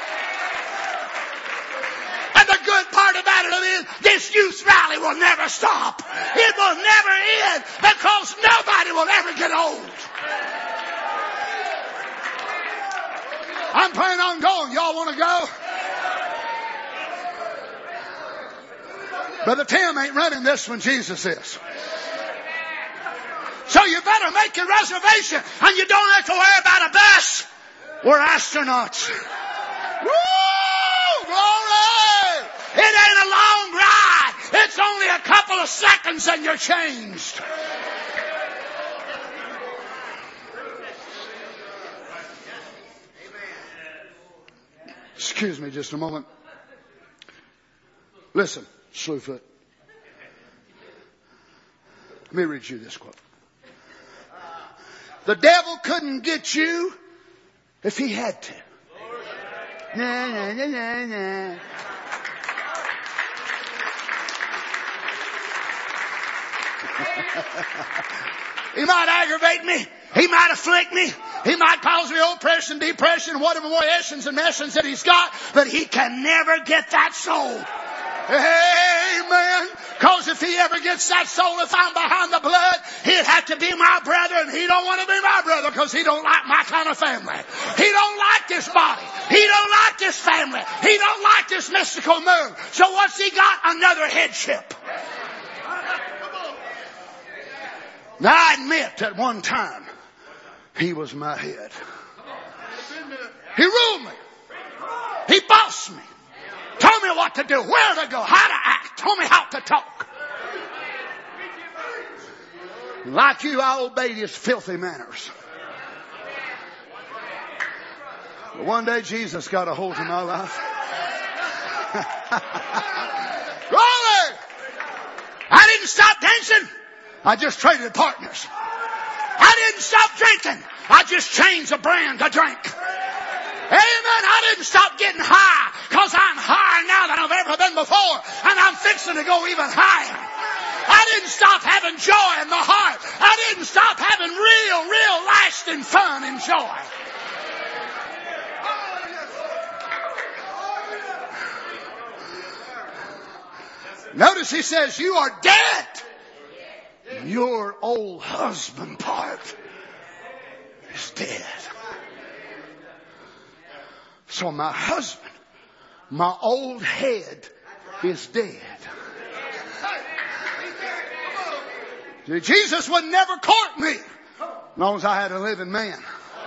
And the good part about it is this youth rally will never stop. It will never end because nobody will ever get old. I'm planning on going. Y'all want to go? Brother Tim ain't running this one. Jesus is. So you better make your reservation, and you don't have to worry about a bus. We're astronauts. Woo! Glory! It ain't a long ride. It's only a couple of seconds and you're changed. Excuse me just a moment. Listen, Slewfoot. Let me read you this quote. The devil couldn't get you if he had to. Nah, nah, nah, nah, nah. He might aggravate me. He might afflict me. He might cause me oppression, depression, whatever more essence and essence that he's got. But he can never get that soul. Amen. Because if he ever gets that soul, if I'm behind the blood, he'd have to be my brother, and he don't want to be my brother because he don't like my kind of family. He don't like this body. He don't like this family. He don't like this mystical move. So what's he got? Another headship. Now I admit at one time he was my head. He ruled me. He bossed me. Told me what to do, where to go, how to act. Told me how to talk. Like you, I obeyed his filthy manners. But one day Jesus got a hold of my life. Glory! I didn't stop dancing. I just traded partners. I didn't stop drinking. I just changed the brand of drink. Amen. I didn't stop getting high because I'm higher now than I've ever been before. And I'm fixing to go even higher. I didn't stop having joy in the heart. I didn't stop having real lasting fun and joy. Notice he says, you are dead. Your old husband part is dead. So my husband My old head is dead. Jesus would never court me as long as I had a living man.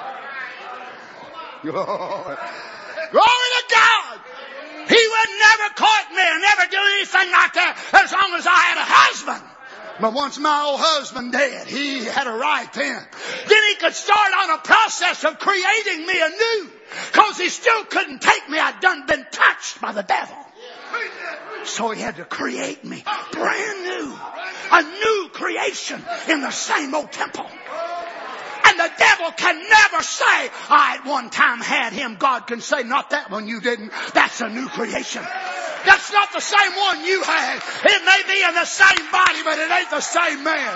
Glory to God. He would never court me or never do anything like that as long as I had a husband. But once my old husband dead, he had a right then. Then he could start on a process of creating me anew. Because he still couldn't take me. I'd done been touched by the devil. So he had to create me brand new. A new creation in the same old temple. And the devil can never say, I at one time had him. God can say, not that one you didn't. That's a new creation. That's not the same one you had. It may be in the same body, but it ain't the same man.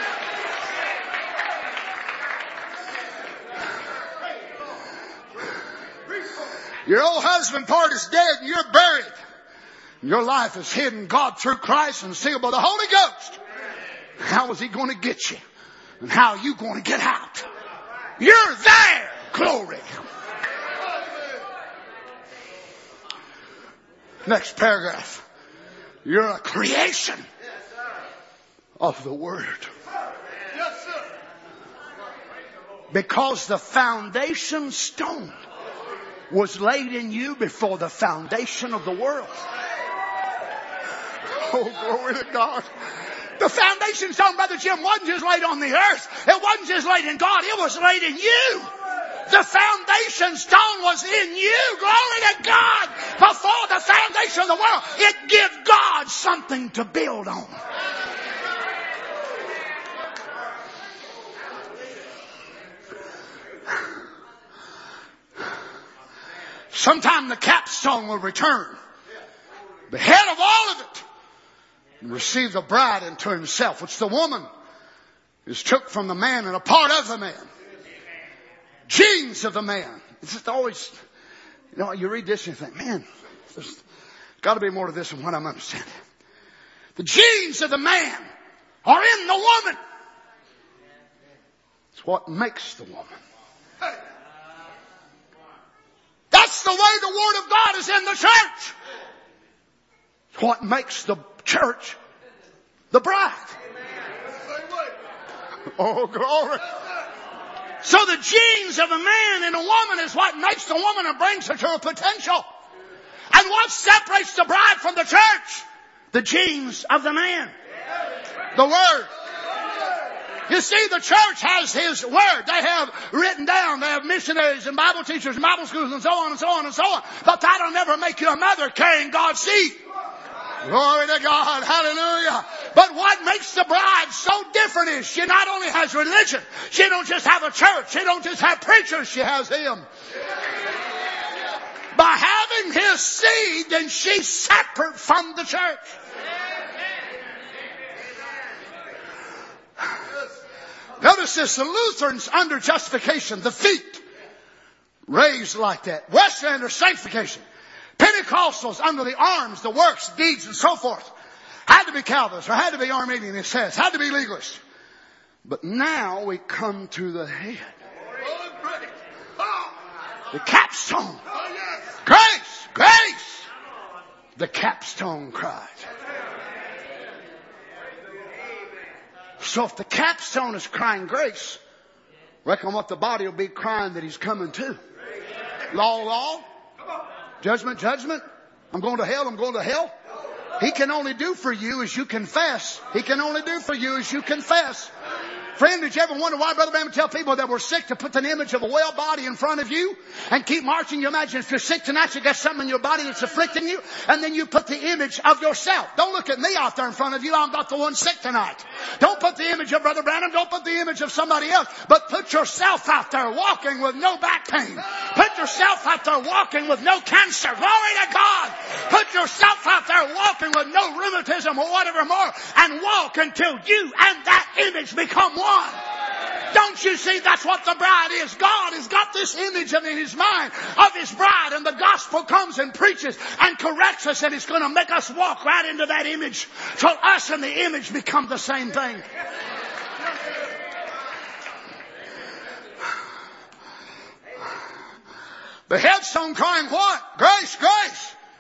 Your old husband part is dead and you're buried. Your life is hidden God through Christ and sealed by the Holy Ghost. How is he going to get you? And how are you going to get out? You're there. Glory. Next paragraph. You're a creation of the Word. Because the foundation stone was laid in you before the foundation of the world. Oh, glory to God. The foundation stone, Brother Jim, wasn't just laid on the earth. It wasn't just laid in God. It was laid in you. The foundation stone was in you. Glory to God. Before the foundation of the world, it gives God something to build on. Sometime the capstone will return. The head of all of it. And receive the bride into himself, which the woman is took from the man and a part of the man. Genes of the man. It's just always, you read this and you think, man, there's got to be more to this than what I'm understanding. The genes of the man are in the woman. It's what makes the woman. That's the way the Word of God is in the church. It's what makes the church the bride. Oh, glory. So the genes of a man and a woman is what makes the woman and brings her to her potential. And what separates the bride from the church? The genes of the man. The Word. You see, the church has His Word. They have written down. They have missionaries and Bible teachers and Bible schools and so on and so on and so on. But that'll never make you a mother carrying God's seed. Glory to God. Hallelujah. But what makes the bride so different is she not only has religion. She don't just have a church. She don't just have preachers. She has Him. By having His seed, then she's separate from the church. Notice this, the Lutherans under justification, the feet raised like that. Wesley under sanctification. Pentecostals under the arms, the works, deeds, and so forth. Had to be Calvinists or had to be Arminian, it says. Had to be legalists. But now we come to the head. The capstone. Grace! Grace! The capstone cried. So if the capstone is crying grace, reckon what the body will be crying that He's coming to. Law, law. Judgment, judgment. I'm going to hell, I'm going to hell. He can only do for you as you confess. He can only do for you as you confess. Friend, did you ever wonder why Brother Branham tell people that were sick to put an image of a well body in front of you and keep marching? You imagine if you're sick tonight, you got something in your body that's afflicting you, and then you put the image of yourself. Don't look at me out there in front of you. I'm not the one sick tonight. Don't put the image of Brother Branham. Don't put the image of somebody else. But put yourself out there walking with no back pain. Put yourself out there walking with no cancer. Glory to God. Put yourself out there walking with no rheumatism or whatever more, and walk until you and that image become one. Don't you see that's what the bride is? God has got this image in His mind of His bride, and the gospel comes and preaches and corrects us, and it's going to make us walk right into that image till us and the image become the same thing. The headstone crying what? Grace, grace.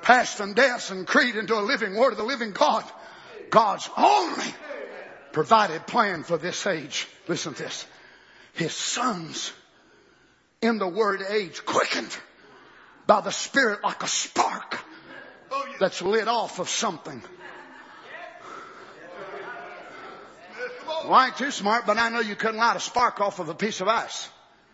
past and death and creed into a living word of the living God. God's only provided plan for this age. Listen to this. His sons in the word age quickened by the Spirit like a spark that's lit off of something. Well, I ain't too smart, but I know you couldn't light a spark off of a piece of ice.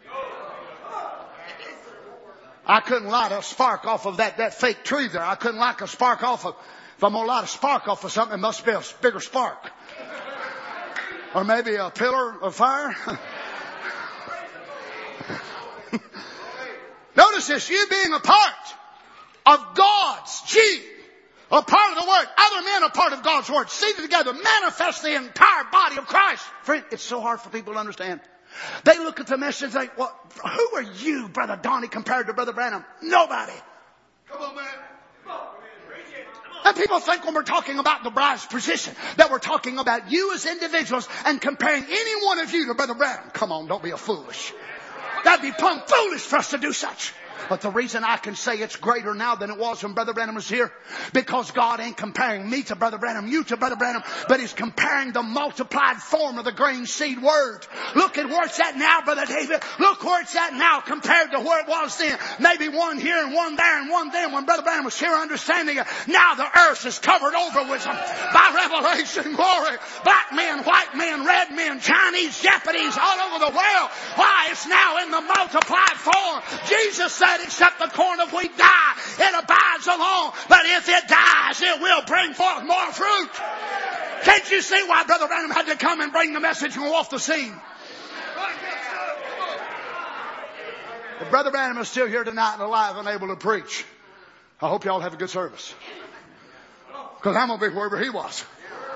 I couldn't light a spark off of that fake tree there. I couldn't light a spark off of, if I'm going to light a spark off of something, it must be a bigger spark. Or maybe a pillar of fire. Notice this, you being a part of God's gene, a part of the Word, other men are part of God's Word, seated together, manifest the entire body of Christ. Friend, it's so hard for people to understand. They look at the message and think, well, who are you, Brother Donnie, compared to Brother Branham? Nobody. Come on, man. And people think when we're talking about the bride's position, that we're talking about you as individuals and comparing any one of you to Brother Branham. Come on, don't be a foolish. That'd be plumb foolish for us to do such. But the reason I can say it's greater now than it was when Brother Branham was here, because God ain't comparing me to Brother Branham, you to Brother Branham, but He's comparing the multiplied form of the grain seed word. Look at where it's at now, Brother David. Look where it's at now compared to where it was then. Maybe one here and one there and one then when Brother Branham was here understanding it. Now the earth is covered over with them by revelation, glory. Black men, white men, red men, Chinese, Japanese, all over the world. Why? It's now in the multiplied form. Jesus said, except the corn of wheat die, it abides alone. But if it dies, it will bring forth more fruit. Can't you see why Brother Branham had to come and bring the message and go off the scene? If Brother Branham is still here tonight and alive and able to preach, I hope y'all have a good service. Because I'm going to be wherever he was.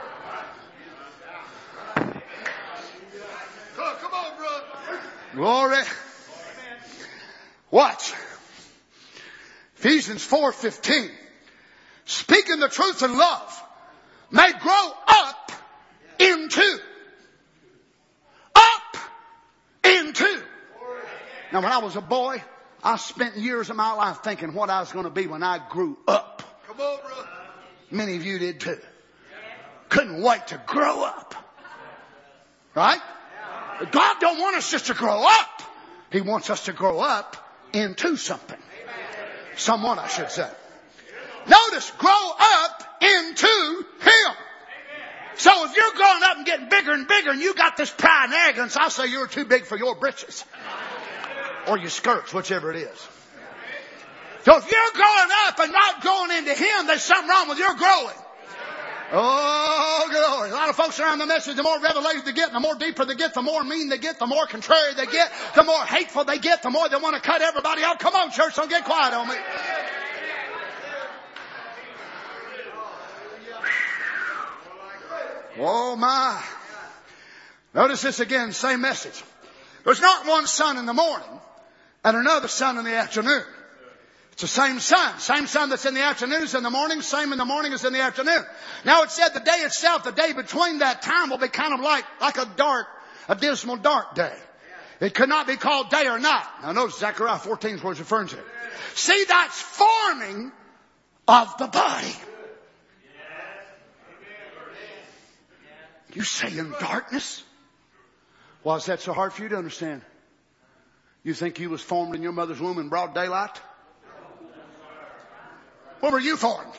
Come on, brother. Glory. Watch. Ephesians 4:15. Speaking the truth in love may grow up into. Now when I was a boy, I spent years of my life thinking what I was going to be when I grew up. Come on, brother. Many of you did too. Couldn't wait to grow up. Right? God don't want us just to grow up. He wants us to grow up into something. Someone, I should say. Notice, grow up into Him. So if you're growing up and getting bigger and bigger and you got this pride and arrogance, I'll say you're too big for your britches. Or your skirts, whichever it is. So if you're growing up and not growing into Him, there's something wrong with your growing. Oh, glory. A lot of folks around the message, the more revelated they get, the more deeper they get, the more mean they get, the more contrary they get, the more hateful they get, the more they want to cut everybody out. Come on, church, don't get quiet on me. Oh, my. Notice this again, same message. There's not one sun in the morning and another sun in the afternoon. It's the same sun that's in the afternoon is in the morning, same in the morning as in the afternoon. Now it said the day itself, the day between that time will be kind of like a dismal dark day. It could not be called day or night. Now notice Zechariah 14 is what it's referring to. See, that's forming of the body. You say in darkness? Why is that so hard for you to understand? You think you was formed in your mother's womb in broad daylight? Where were you formed?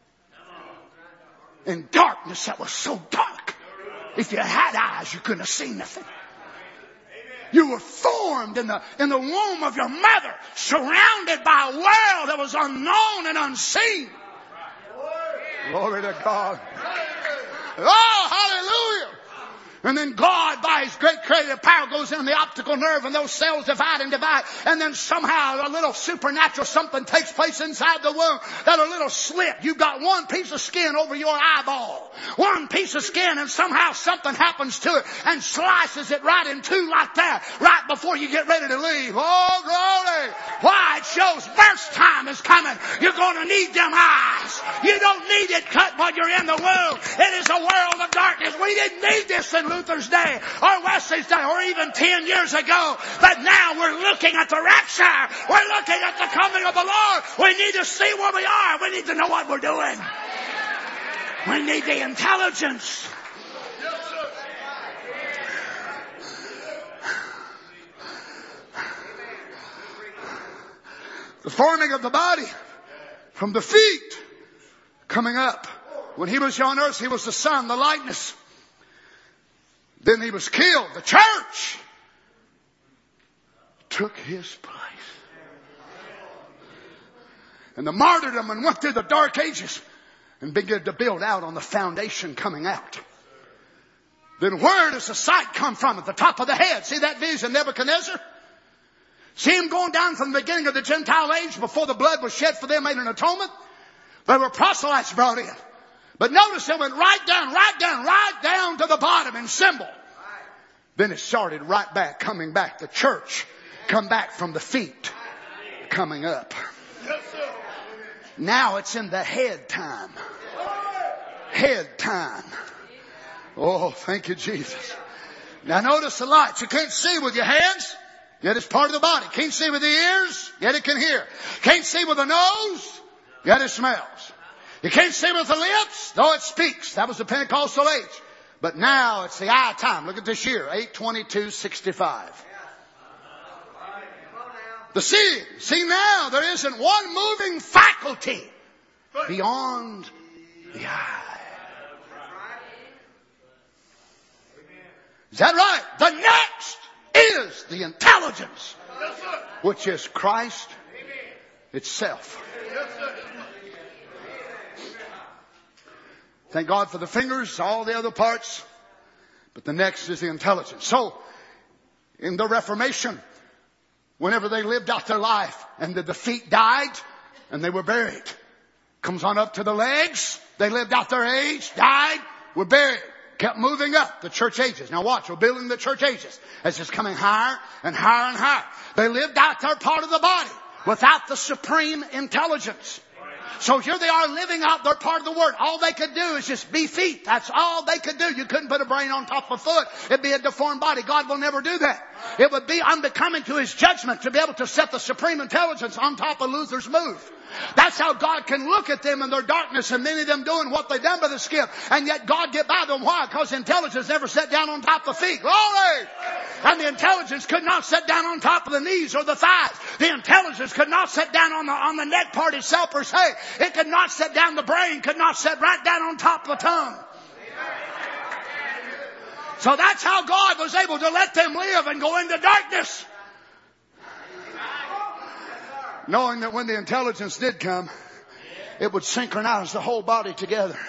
In darkness that was so dark. If you had eyes, you couldn't have seen nothing. You were formed in the womb of your mother, surrounded by a world that was unknown and unseen. Glory to God. Oh, hallelujah. And then God, by His great creative power, goes in the optical nerve and those cells divide and divide. And then somehow a little supernatural something takes place inside the womb. That a little slit. You've got one piece of skin over your eyeball. One piece of skin, and somehow something happens to it and slices it right in two like that. Right before you get ready to leave. Oh, glory. Why? It shows birth time is coming. You're going to need them eyes. You don't need it cut while you're in the womb. It is a world of darkness. We didn't need this in Luke Luther's day or Wesley's day or even 10 years ago. But now we're looking at the rapture. We're looking at the coming of the Lord. We need to see where we are. We need to know what we're doing. We need the intelligence. The forming of the body from the feet coming up. When he was on earth, he was the Son, the likeness. Then he was killed. The church took his place. And the martyrdom and went through the dark ages and began to build out on the foundation coming out. Then where does the sight come from? At the top of the head. See that vision, Nebuchadnezzar? See him going down from the beginning of the Gentile age before the blood was shed for them, made an atonement? There were proselytes brought in. But notice they went right down to the bottom in symbol. Then it started right back, coming back. The church come back from the feet, coming up. Now it's in the head time. Head time. Oh, thank you, Jesus. Now notice the lights. You can't see with your hands, yet it's part of the body. Can't see with the ears, yet it can hear. Can't see with the nose, yet it smells. You can't see with the lips, though it speaks. That was the Pentecostal age. But now it's the eye time. Look at this year, 8/22/65. The seeing. See now, there isn't one moving faculty beyond the eye. Is that right? The next is the intelligence, which is Christ itself. Thank God for the fingers, all the other parts. But the next is the intelligence. So, in the Reformation, whenever they lived out their life and the feet died and they were buried, comes on up to the legs. They lived out their age, died, were buried. Kept moving up the church ages. Now watch, we're building the church ages. It's just coming higher and higher and higher. They lived out their part of the body without the supreme intelligence. So here they are living out their part of the word. All they could do is just be feet. That's all they could do. You couldn't put a brain on top of a foot. It'd be a deformed body. God will never do that. It would be unbecoming to his judgment to be able to set the supreme intelligence on top of Luther's move. That's how God can look at them in their darkness and many of them doing what they've done by the skip. And yet God get by them. Why? Because intelligence never sat down on top of the feet. Glory! And the intelligence could not sit down on top of the knees or the thighs. The intelligence could not sit down on the neck part itself per se. It could not sit down, the brain could not sit right down on top of the tongue. So that's how God was able to let them live and go into darkness. Knowing that when the intelligence did come, it would synchronize the whole body together.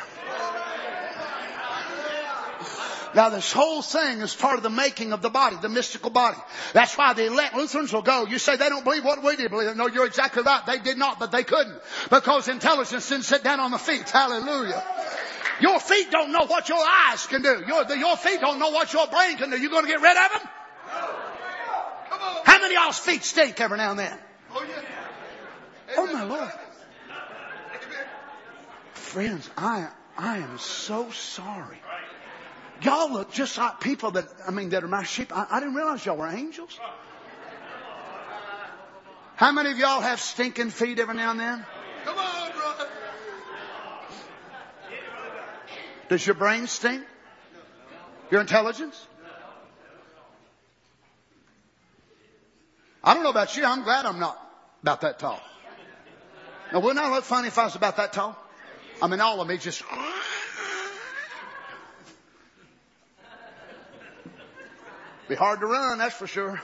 Now this whole thing is part of the making of the body, the mystical body. That's why the elect Lutherans will go, you say they don't believe what we did believe. No, you're exactly right. They did not, but they couldn't. Because intelligence didn't sit down on the feet. Hallelujah. Your feet don't know what your eyes can do. Your feet don't know what your brain can do. You going to get rid of them? How many of y'all's feet stink every now and then? Oh my Lord. Friends, I am so sorry. Y'all look just like people that are my sheep. I didn't realize y'all were angels. How many of y'all have stinking feet every now and then? Come on, brother. Does your brain stink? Your intelligence? I don't know about you. I'm glad I'm not about that tall. Now, wouldn't I look funny if I was about that tall? I mean, all of me just... Be hard to run, that's for sure.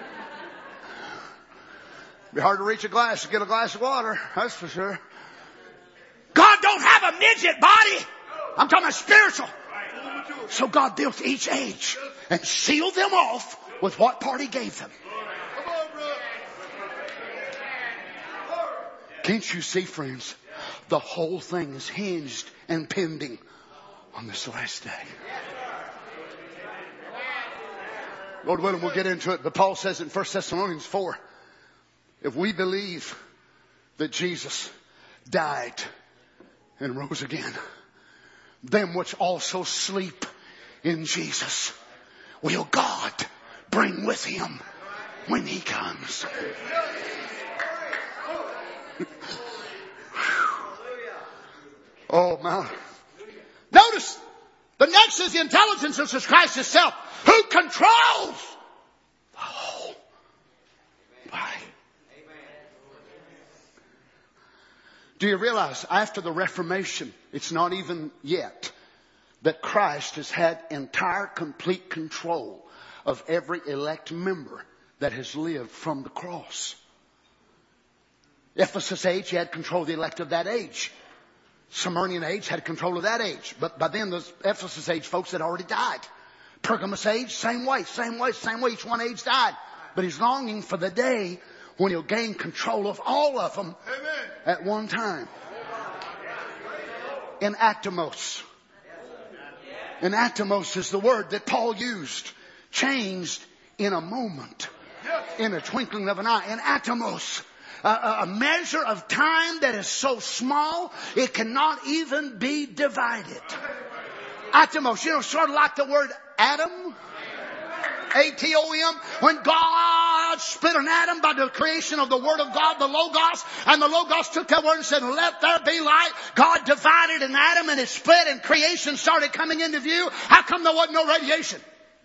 Be hard to reach a glass to get a glass of water, that's for sure. God don't have a midget body. I'm talking about spiritual. So God built each age and sealed them off with what part he gave them. Can't you see, friends? The whole thing is hinged and pending on this last day. Lord willing, we'll get into it. But Paul says in 1 Thessalonians 4, if we believe that Jesus died and rose again, them which also sleep in Jesus will God bring with him when he comes. Oh my. Notice, the next is the intelligence of Jesus Christ himself, who controls the whole body. Do you realize after the Reformation, it's not even yet, that Christ has had entire, complete control of every elect member that has lived from the cross. Ephesus age, he had control of the elect of that age. Smyrnian age had control of that age. But by then, the Ephesus age folks had already died. Pergamos age, same way. Each one age died. But he's longing for the day when he'll gain control of all of them at one time. In atomos. In atomos is the word that Paul used. Changed in a moment. In a twinkling of an eye. In atomos. A measure of time that is so small, it cannot even be divided. Atomos, sort of like the word atom. A-T-O-M. When God split an atom by the creation of the Word of God, the Logos, and the Logos took that word and said, let there be light. God divided an atom and it split and creation started coming into view. How come there wasn't no radiation?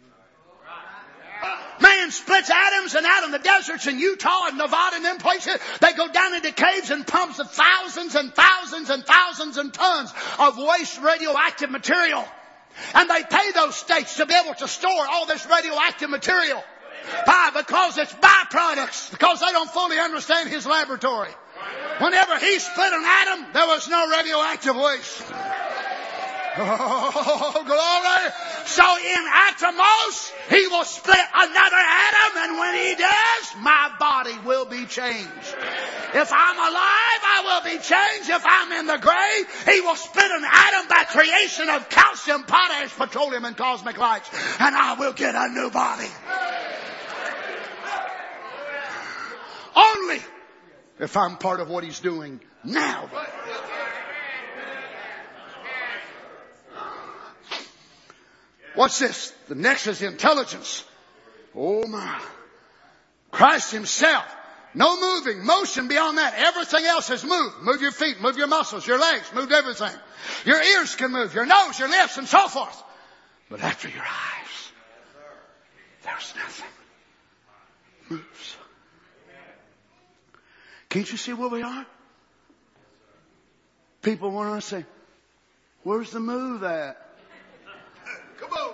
Man splits atoms, and out in the deserts in Utah and Nevada and them places, they go down into caves and pumps of thousands and thousands and thousands of tons of waste radioactive material. And they pay those states to be able to store all this radioactive material. Why? Because it's byproducts. Because they don't fully understand his laboratory. Whenever he split an atom, there was no radioactive waste. Oh, glory. So in atomos, he will split another atom, and when he does, my body will be changed. If I'm alive, I will be changed. If I'm in the grave, he will split an atom by creation of calcium, potash, petroleum, and cosmic lights, and I will get a new body. Only if I'm part of what he's doing now. What's this? The next is intelligence. Oh my. Christ himself. No moving, motion beyond that. Everything else is moved. Move your feet, move your muscles, your legs, move everything. Your ears can move, your nose, your lips, and so forth. But after your eyes, there's nothing. Moves. Can't you see where we are? People want to say, where's the move at? Come on.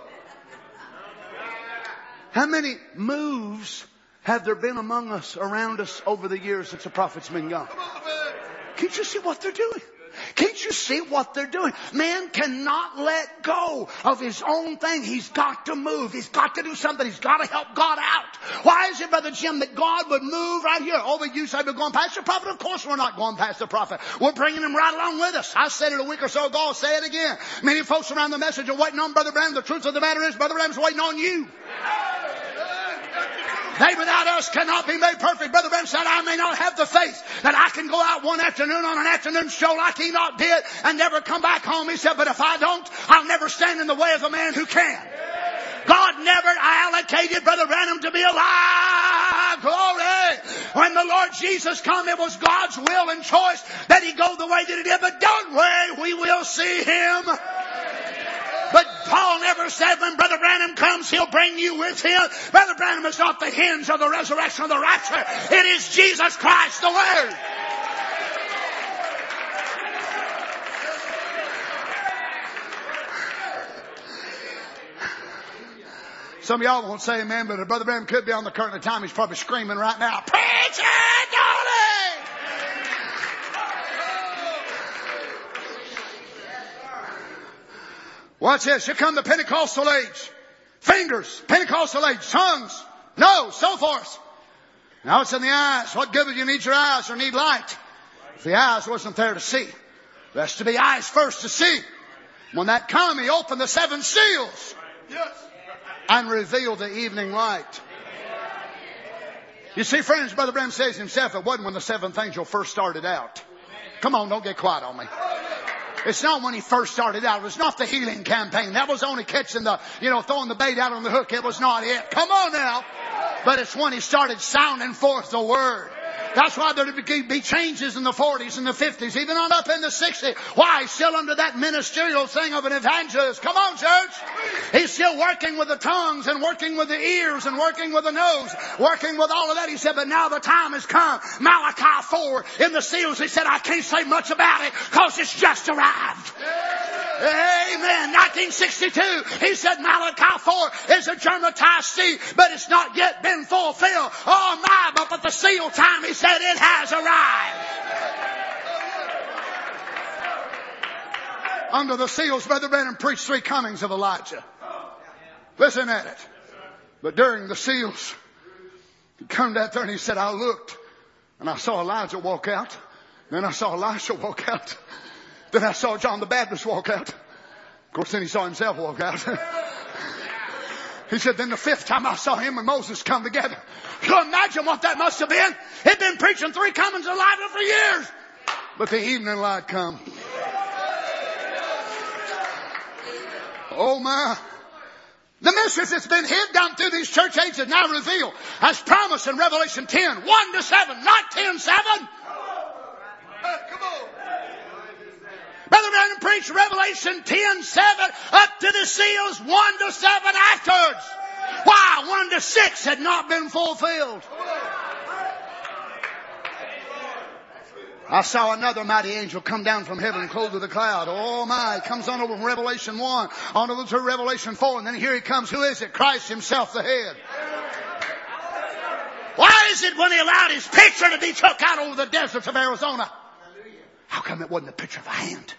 How many moves have there been among us, around us, over the years since the prophet's been gone? Can't you see what they're doing? Can't you see what they're doing? Man cannot let go of his own thing. He's got to move. He's got to do something. He's got to help God out. Why is it, Brother Jim, that God would move right here? Oh, but you say we're going past the prophet. Of course we're not going past the prophet. We're bringing him right along with us. I said it a week or so ago. I'll say it again. Many folks around the message are waiting on Brother Branham. The truth of the matter is Brother Branham's waiting on you. They without us cannot be made perfect. Brother Branham said, I may not have the faith that I can go out one afternoon on an afternoon show like Enoch did and never come back home. He said, but if I don't, I'll never stand in the way of a man who can. God never allocated Brother Branham to be alive. Glory. When the Lord Jesus came, it was God's will and choice that he go the way that he did. But don't worry, we will see him. But Paul never said when Brother Branham comes, he'll bring you with him. Brother Branham is not the hinge of the resurrection of the rapture. It is Jesus Christ, the Word. Some of y'all won't say amen, but if Brother Branham could be on the curtain of time, he's probably screaming right now, preach it, Dolly! Watch this. Here come the Pentecostal age. Fingers, Pentecostal age. Tongues, nose, so forth. Now it's in the eyes. What good would you need your eyes or need light? If the eyes wasn't there to see. There has to be eyes first to see. When that come, he opened the 7 seals. And revealed the evening light. You see, friends, Brother Branham says himself, it wasn't when the 7th angel first started out. Come on, don't get quiet on me. It's not when he first started out. It was not the healing campaign. That was only catching the, throwing the bait out on the hook. It was not it. Come on now. But it's when he started sounding forth the word. That's why there would be changes in the 40s and the 50s, even on up in the 60s. Why? He's still under that ministerial thing of an evangelist. Come on, church. He's still working with the tongues and working with the ears and working with the nose, working with all of that. He said, but now the time has come. Malachi 4 in the seals, he said, I can't say much about it because it's just arrived. Amen. 1962, he said Malachi 4 is a germatized seed, but it's not yet been fulfilled. Oh my, but the seal time, he said, it has arrived. Under the seals, Brother Branham preached 3 comings of Elijah. Listen at it. But during the seals, he came out there and he said, I looked and I saw Elijah walk out. Then I saw Elisha walk out. Then I saw John the Baptist walk out. Of course, then he saw himself walk out. He said, then the 5th time I saw him and Moses come together. You imagine what that must have been? He'd been preaching 3 comings of Elijah for years. But the evening light come. Oh my. The message that's been hid down through these church ages now revealed as promised in Revelation 10, 1-7, not 10-7. Come on. Brother Branham preached Revelation 10-7 up to the seals, 1-7 afterwards. Why? 1-6 had not been fulfilled. I saw another mighty angel come down from heaven clothed with a cloud. Oh my, he comes on over from Revelation 1, on over to Revelation 4, and then here he comes. Who is it? Christ himself, the head. Why is it when he allowed his picture to be took out over the deserts of Arizona? How come it wasn't a picture of a hand?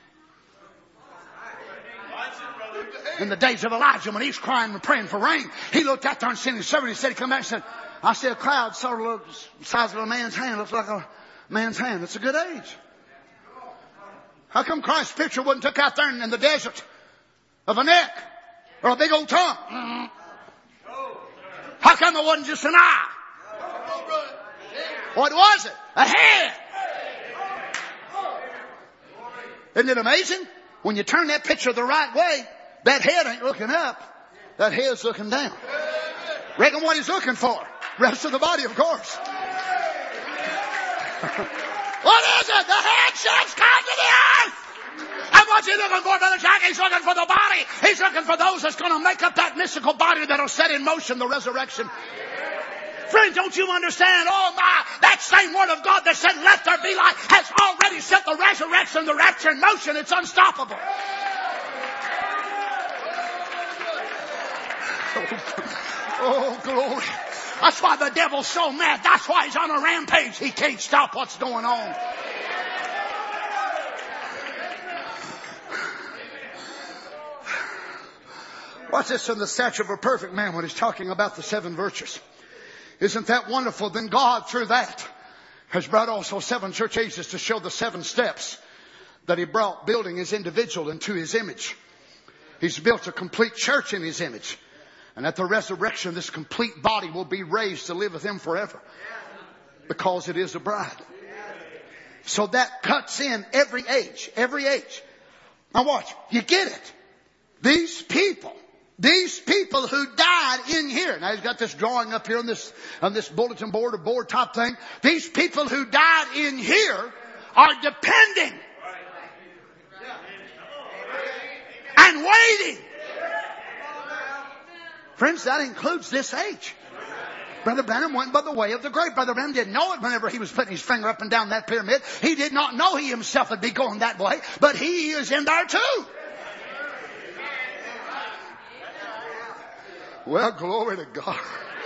In the days of Elijah, when he's crying and praying for rain, he looked out there and seen his servant. He said, he come back and said, I see a cloud sort of looks the size of a man's hand. Looks like a man's hand. It's a good age. How come Christ's picture wasn't took out there in the desert of a neck or a big old tongue? How come it wasn't just an eye? What was it? A head. Isn't it amazing? When you turn that picture the right way, that head ain't looking up. That head's looking down. Reckon what he's looking for? Rest of the body, of course. What is it? The head shall come to the earth. And what's he looking for, Brother Jack? He's looking for the body. He's looking for those that's going to make up that mystical body that'll set in motion the resurrection. Friend, don't you understand? Oh my, that same word of God that said, let there be light, has already set the resurrection, the rapture in motion. It's unstoppable. Oh, glory. That's why the devil's so mad. That's why he's on a rampage. He can't stop what's going on. What's this in the stature of a perfect man when he's talking about the 7 virtues? Isn't that wonderful? Then God, through that, has brought also 7 church ages to show the 7 steps that he brought, building his individual into his image. He's built a complete church in his image. And at the resurrection, this complete body will be raised to live with him forever. Because it is a bride. So that cuts in every age. Every age. Now watch. You get it. These people who died in here. Now he's got this drawing up here on this bulletin board or board top thing. These people who died in here are depending and waiting. Friends, that includes this age. Brother Branham went by the way of the grave. Brother Branham didn't know it whenever he was putting his finger up and down that pyramid. He did not know he himself would be going that way, but he is in there too. Well, glory to God.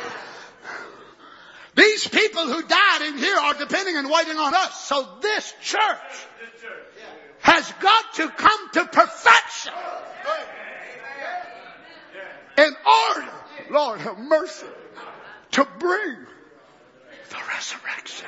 These people who died in here are depending and waiting on us. So this church has got to come to perfection in order, Lord have mercy, to bring the resurrection.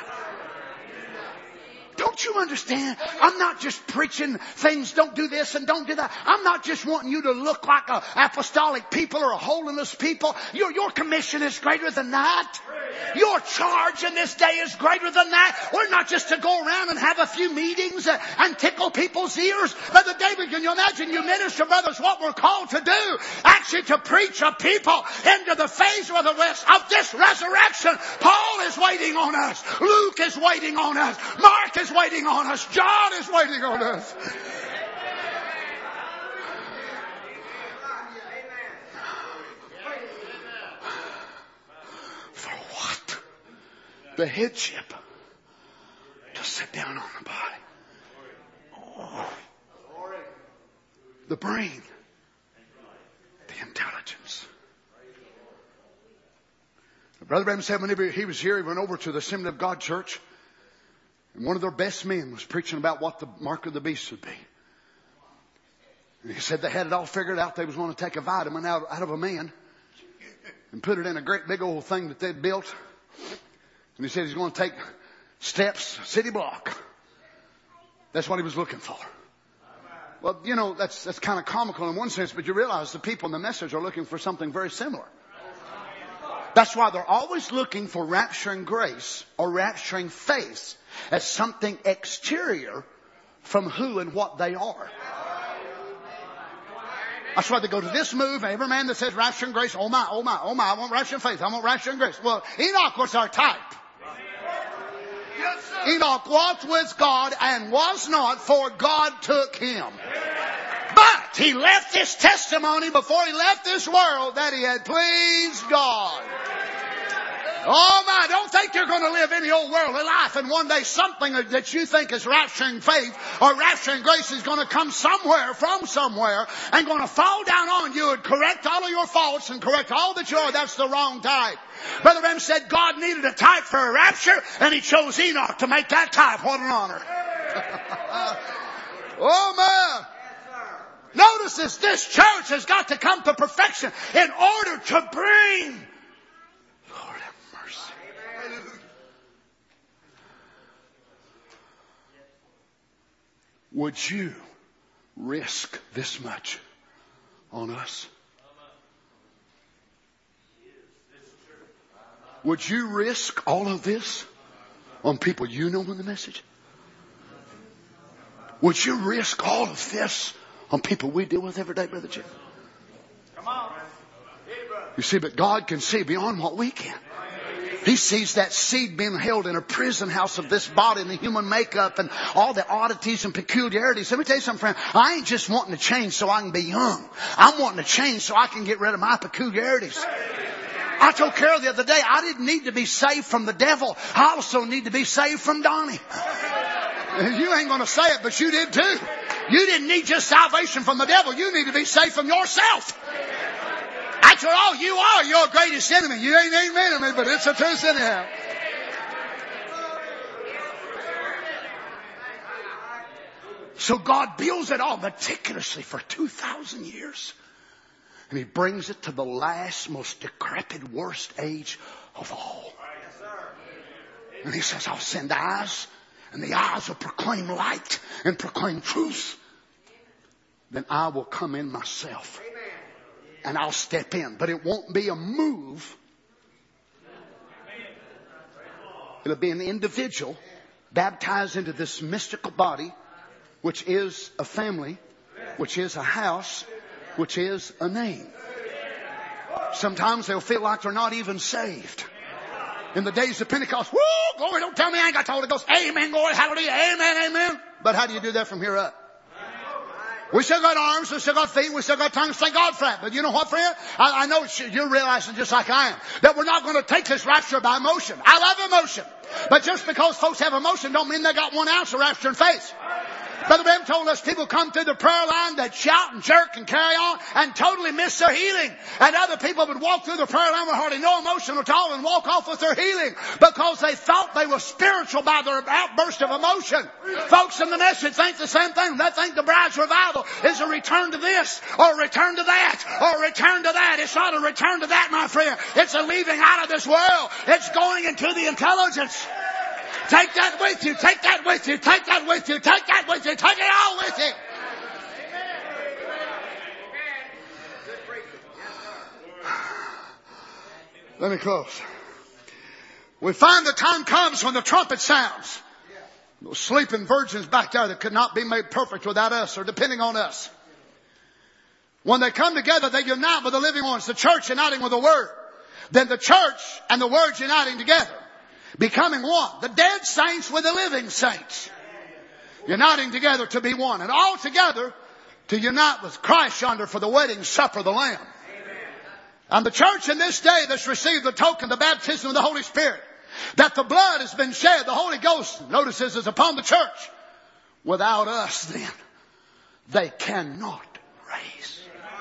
Don't you understand? I'm not just preaching things, don't do this and don't do that. I'm not just wanting you to look like an apostolic people or a holiness people. Your commission is greater than that. Your charge in this day is greater than that. We're not just to go around and have a few meetings and tickle people's ears. Brother David, can you imagine, you minister brothers, what we're called to do? Actually to preach a people into the phase of this resurrection. Paul is waiting on us. Luke is waiting on us. Mark is waiting on us. John is waiting on us. The headship to sit down on the body. Oh. The brain. The intelligence. Brother Branham said whenever he was here, he went over to the Assembly of God church, and one of their best men was preaching about what the mark of the beast would be. And he said they had it all figured out. They was going to take a vitamin out of a man and put it in a great big old thing that they'd built. And he said he's going to take steps, city block. That's what he was looking for. Well, you know, that's kind of comical in one sense, but you realize the people in the message are looking for something very similar. That's why they're always looking for rapturing grace or rapturing faith as something exterior from who and what they are. That's why they go to this move, and every man that says rapturing grace, oh my, I want rapturing faith, I want rapturing grace. Well, Enoch was our type. Enoch walked with God and was not, for God took him. But he left his testimony before he left this world that he had pleased God. Oh my, don't think you're going to live any old worldly life and one day something that you think is rapturing faith or rapturing grace is going to come somewhere from somewhere and going to fall down on you and correct all of your faults and correct all that you are. That's the wrong type. Brother Branham said God needed a type for a rapture and he chose Enoch to make that type. What an honor. Oh man. Notice this church has got to come to perfection in order to bring, Lord have mercy. Would you risk this much on us? Would you risk all of this on people you know in the message? Would you risk all of this on people we deal with every day, Brother Jim? Come on. You see, but God can see beyond what we can. He sees that seed being held in a prison house of this body and the human makeup and all the oddities and peculiarities. Let me tell you something, friend. I ain't just wanting to change so I can be young. I'm wanting to change so I can get rid of my peculiarities. I told Carol the other day, I didn't need to be saved from the devil. I also need to be saved from Donnie. You ain't going to say it, but you did too. You didn't need just salvation from the devil. You need to be saved from yourself. After all, you are your greatest enemy. You ain't amen to me, but it's the truth anyhow. So God builds it all meticulously for 2,000 years. And He brings it to the last, most decrepit, worst age of all. And He says, I'll send eyes, and the eyes will proclaim light and proclaim truth. Then I will come in myself. And I'll step in. But it won't be a move. It'll be an individual baptized into this mystical body, which is a family, which is a house, which is a name. Sometimes they'll feel like they're not even saved. In the days of Pentecost, woo, glory, don't tell me I ain't got the Holy Ghost. Amen, glory, hallelujah, amen, amen. But how do you do that from here up? We still got arms, we still got feet, we still got tongues. Thank God for that. But you know what, friend? I know you're realizing just like I am that we're not going to take this rapture by emotion. I love emotion. But just because folks have emotion don't mean they got 1 ounce of rapture in faith. Brother Branham told us people come through the prayer line that shout and jerk and carry on and totally miss their healing. And other people would walk through the prayer line with hardly no emotion at all and walk off with their healing because they thought they were spiritual by their outburst of emotion. Folks in the message think the same thing. They think the bride's revival is a return to this or a return to that or a return to that. It's not a return to that, my friend. It's a leaving out of this world. It's going into the intelligence. Take that with you. Take that with you. Take that with you. Take that with you. Take it all with you. Let me close. We find the time comes when the trumpet sounds. Those sleeping virgins back there that could not be made perfect without us or depending on us. When they come together, they unite with the living ones, the church uniting with the Word. Then the church and the Word uniting together, becoming one. The dead saints with the living saints, uniting together to be one. And all together to unite with Christ yonder for the wedding supper of the Lamb. And the church in this day that's received the token, the baptism of the Holy Spirit, that the blood has been shed, the Holy Ghost, notice this, is upon the church. Without us then, they cannot raise.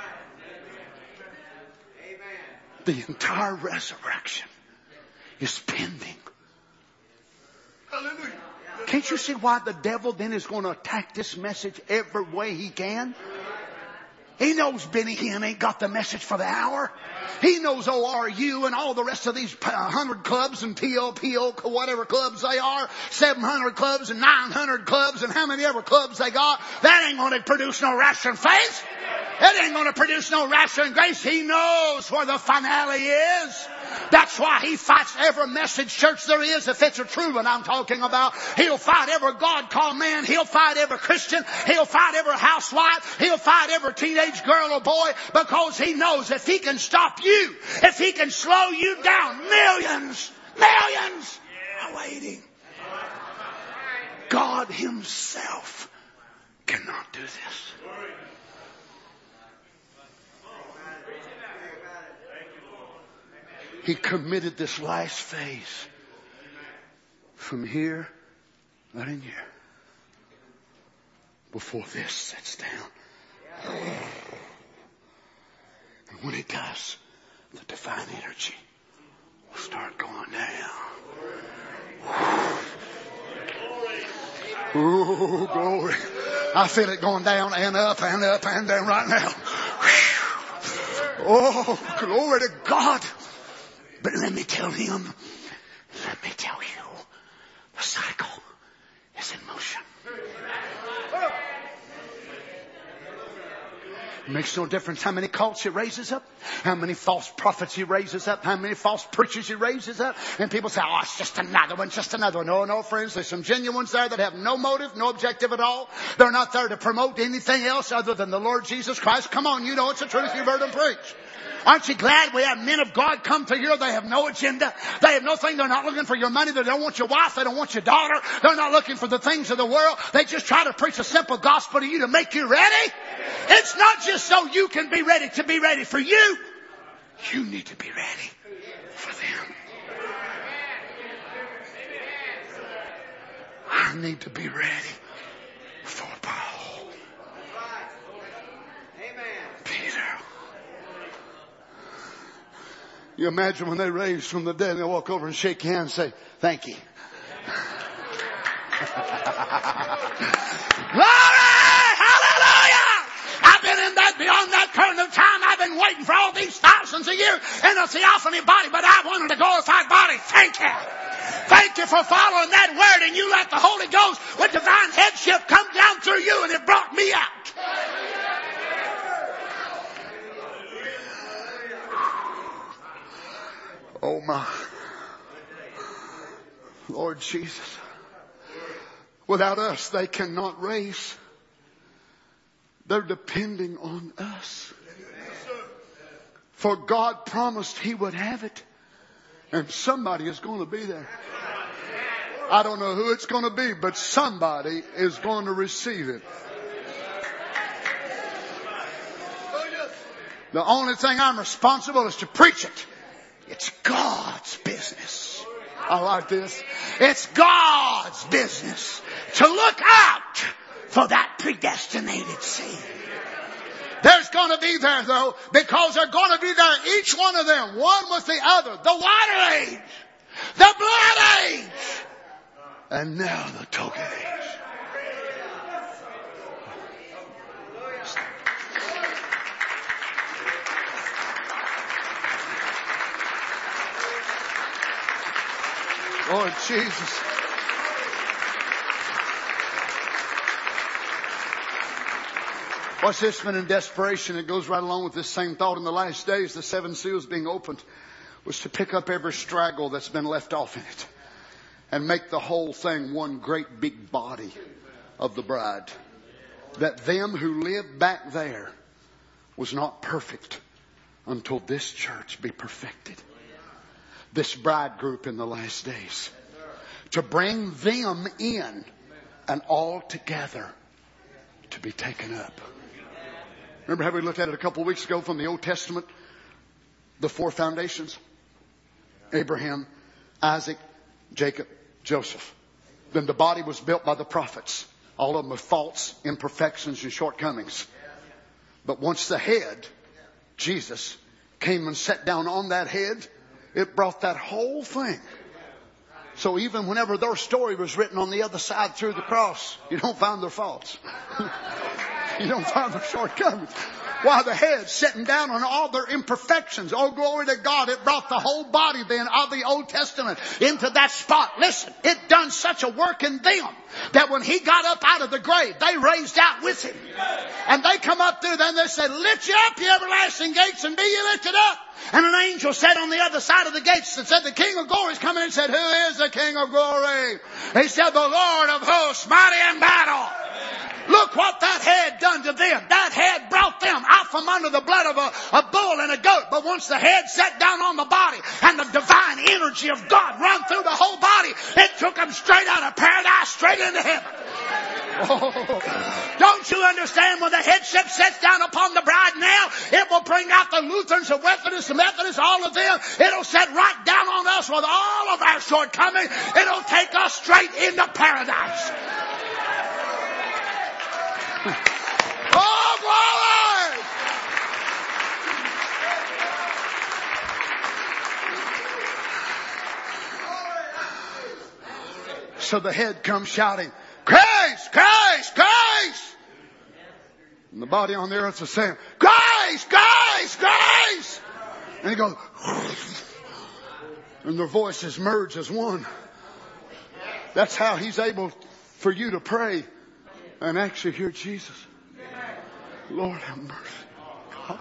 The entire resurrection is pending. Hallelujah. Can't you see why the devil then is going to attack this message every way he can? He knows Benny Hinn ain't got the message for the hour. He knows ORU and all the rest of these 100 clubs and PLPO, whatever clubs they are, 700 clubs and 900 clubs and how many ever clubs they got. That ain't going to produce no rapture faith. It ain't going to produce no rapture and grace. He knows where the finale is. That's why he fights every message church there is, if it's a true one I'm talking about. He'll fight every God-called man. He'll fight every Christian. He'll fight every housewife. He'll fight every teenage girl or boy, because he knows if he can stop you, if he can slow you down, millions are waiting. God himself cannot do this. He committed this last phase from here right in here before this sets down. And when it does, the divine energy will start going down. Oh, glory. I feel it going down and up and up and down right now. Oh, glory to God. But let me tell you, the cycle is in motion. It makes no difference how many cults he raises up, how many false prophets he raises up, how many false preachers he raises up. And people say, oh, it's just another one, just another one. No, friends, there's some genuine ones there that have no motive, no objective at all. They're not there to promote anything else other than the Lord Jesus Christ. Come on, you know it's the truth. You've heard them preach. Aren't you glad we have men of God come to here? They have no agenda. They have no thing. They're not looking for your money. They don't want your wife. They don't want your daughter. They're not looking for the things of the world. They just try to preach a simple gospel to you to make you ready. It's not just so you can be ready to be ready for you. You need to be ready for them. I need to be ready for Paul. Peter. You imagine when they raise from the dead and they walk over and shake hands and say, thank you. Glory! Hallelujah! I've been in that, beyond that current of time. I've been waiting for all these thousands of years in a theophany body, but I wanted a glorified body. Thank you. Thank you for following that word, and you let the Holy Ghost with divine headship come down through you, and it brought me out. Oh my Lord Jesus. Without us, they cannot raise. They're depending on us. For God promised He would have it. And somebody is going to be there. I don't know who it's going to be, but somebody is going to receive it. The only thing I'm responsible is to preach it. It's God's business. I like this. It's God's business to look out for that predestinated seed. There's going to be there, though, because they're going to be there, each one of them, one with the other. The water age, the blood age, and now the token age. Lord Jesus. What's this been in desperation? It goes right along with this same thought in the last days, the seven seals being opened. was to pick up every straggle that's been left off in it and make the whole thing one great big body of the bride. That them who lived back there was not perfect until this church be perfected. This bride group in the last days. To bring them in and all together to be taken up. Remember how we looked at it a couple of weeks ago from the Old Testament? The 4 foundations. Abraham, Isaac, Jacob, Joseph. Then the body was built by the prophets. All of them with faults, imperfections, and shortcomings. But once the head, Jesus, came and sat down on that head, it brought that whole thing. So even whenever their story was written on the other side through the cross, you don't find their faults. You don't find their shortcomings. While the head sitting down on all their imperfections. Oh, glory to God. It brought the whole body then of the Old Testament into that spot. Listen, it done such a work in them that when he got up out of the grave, they raised out with him. And they come up through there and they said, lift you up, you everlasting gates, and be ye lifted up. And an angel said on the other side of the gates that said, the King of Glory is coming, and said, who is the King of Glory? He said, the Lord of hosts, mighty in battle. Look what that head done to them. That head brought them out from under the blood of a bull and a goat. But once the head sat down on the body and the divine energy of God run through the whole body, it took them straight out of paradise, straight into heaven. Oh, don't you understand when the headship sets down upon the bride now, it will bring out the Lutherans, the Methodists, all of them. It'll set right down on us with all of our shortcomings. It'll take us straight into paradise. Oh, glory! So the head comes shouting, Christ, Christ, Christ! And the body on the earth is saying, Christ, Christ, Christ! And he goes, and their voices merge as one. That's how he's able for you to pray and actually hear Jesus. Lord have mercy. God.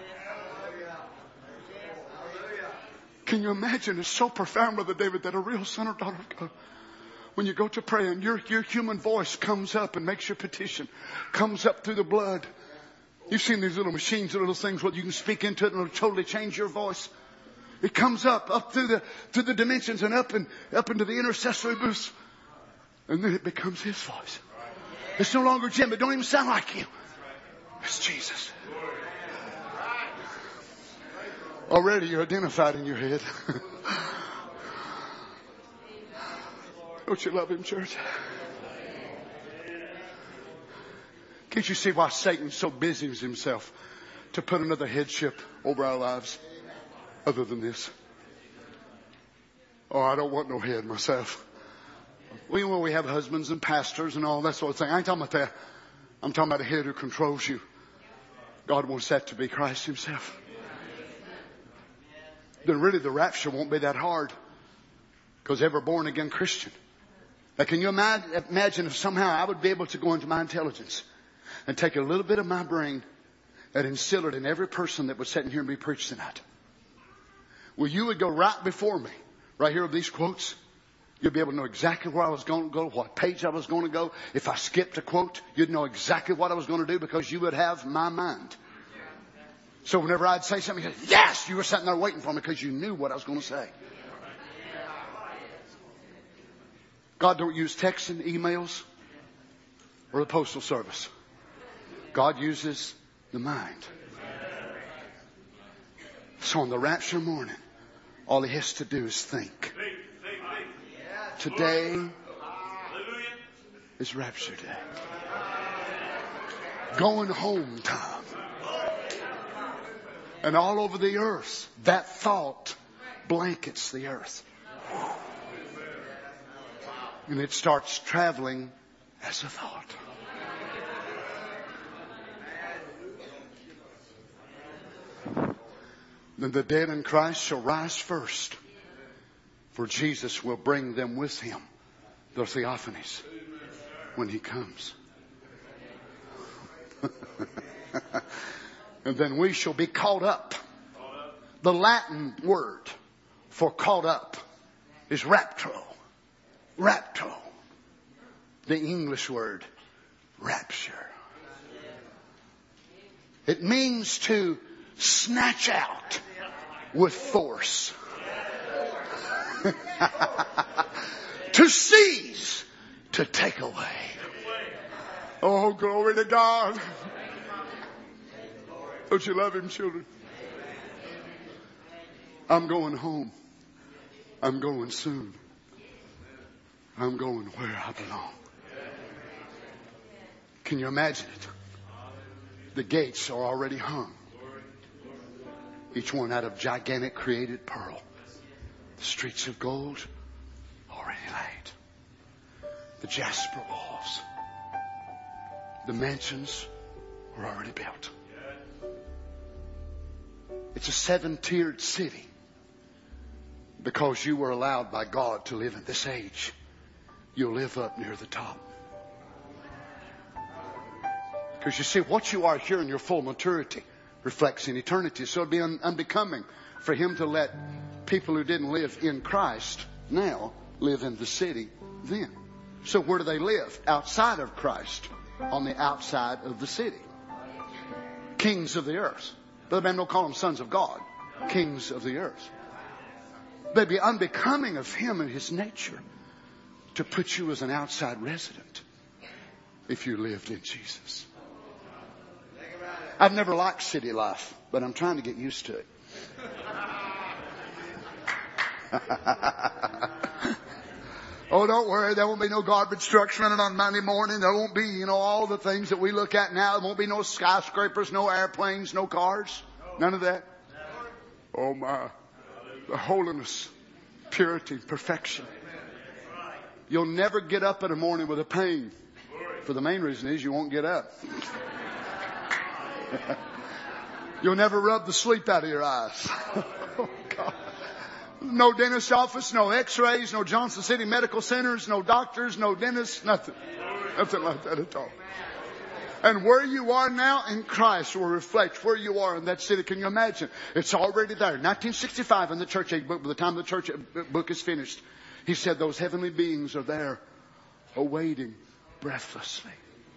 Can you imagine? It's so profound, Brother David, that a real son or daughter of God, when you go to pray and your human voice comes up and makes your petition, comes up through the blood. You've seen these little machines, little things where you can speak into it and it'll totally change your voice. It comes up through the dimensions and up into the intercessory booths. And then it becomes his voice. It's no longer Jim. It don't even sound like him. It's Jesus. Already you're identified in your head. Don't you love him, church? Can't you see why Satan so busies himself to put another headship over our lives other than this? Oh, I don't want no head myself. Well, we have husbands and pastors and all that sort of thing. I ain't talking about that. I'm talking about a head who controls you. God wants that to be Christ himself. Then really the rapture won't be that hard. Because every born again Christian. Now can you imagine if somehow I would be able to go into my intelligence and take a little bit of my brain and instill it in every person that would sit in here and be preached tonight. Well, you would go right before me, right here with these quotes. You'd be able to know exactly where I was going to go, what page I was going to go. If I skipped a quote, you'd know exactly what I was going to do because you would have my mind. So whenever I'd say something, you'd say, yes, you were sitting there waiting for me because you knew what I was going to say. God don't use texting, emails, or the postal service. God uses the mind. So on the rapture morning, all he has to do is think. Today is rapture day. Going home time. And all over the earth, that thought blankets the earth. And it starts traveling as a thought. Then the dead in Christ shall rise first. For Jesus will bring them with him, the theophanies, when he comes. And then we shall be caught up. The Latin word for caught up is rapturo. Rapturo. The English word, rapture. It means to snatch out with force. To seize, to take away. Oh, glory to God. Don't you love Him, children? I'm going home. I'm going soon. I'm going where I belong. Can you imagine it? The gates are already hung. Each one out of gigantic created pearl. The streets of gold already laid. The jasper walls. The mansions are already built. It's a 7-tiered city because you were allowed by God to live in this age. You'll live up near the top. Because you see, what you are here in your full maturity reflects in eternity. So it'd be unbecoming for Him to let people who didn't live in Christ now live in the city then. So where do they live? Outside of Christ. On the outside of the city. Kings of the earth. Brother Branham don't call them sons of God. Kings of the earth. But it'd be unbecoming of Him and His nature to put you as an outside resident if you lived in Jesus. I've never liked city life, but I'm trying to get used to it. Oh, don't worry. There won't be no garbage trucks running on Monday morning. There won't be, all the things that we look at now. There won't be no skyscrapers, no airplanes, no cars. None of that. Oh, my. The holiness, purity, perfection. You'll never get up in the morning with a pain. For the main reason is you won't get up. You'll never rub the sleep out of your eyes. Oh, God. No dentist office, no x-rays, no Johnson City Medical Centers, no doctors, no dentists, nothing. Nothing like that at all. And where you are now in Christ will reflect where you are in that city. Can you imagine? It's already there. 1965 in the church age book, by the time the church book is finished, he said those heavenly beings are there awaiting breathlessly.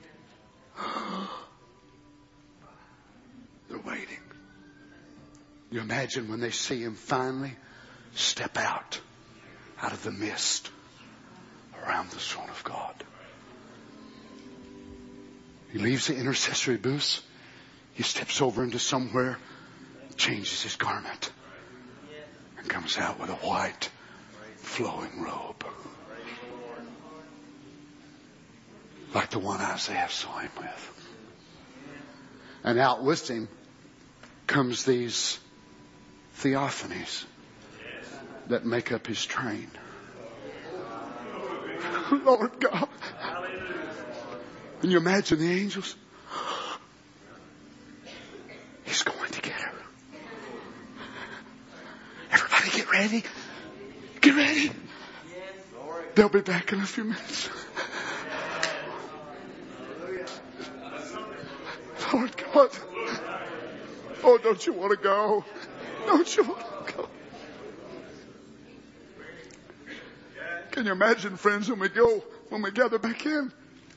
They're waiting. You imagine when they see Him finally step out of the mist around the throne of God. He leaves the intercessory booths. He steps over into somewhere, changes his garment, and comes out with a white flowing robe. Like the one Isaiah saw Him with. And out with Him comes these theophanies that make up His train. Lord God. Can you imagine the angels? He's going to get her. Everybody get ready. Get ready. They'll be back in a few minutes. Lord God. Oh, don't you want to go? Don't you want to go? Can you imagine, friends, when we gather back in?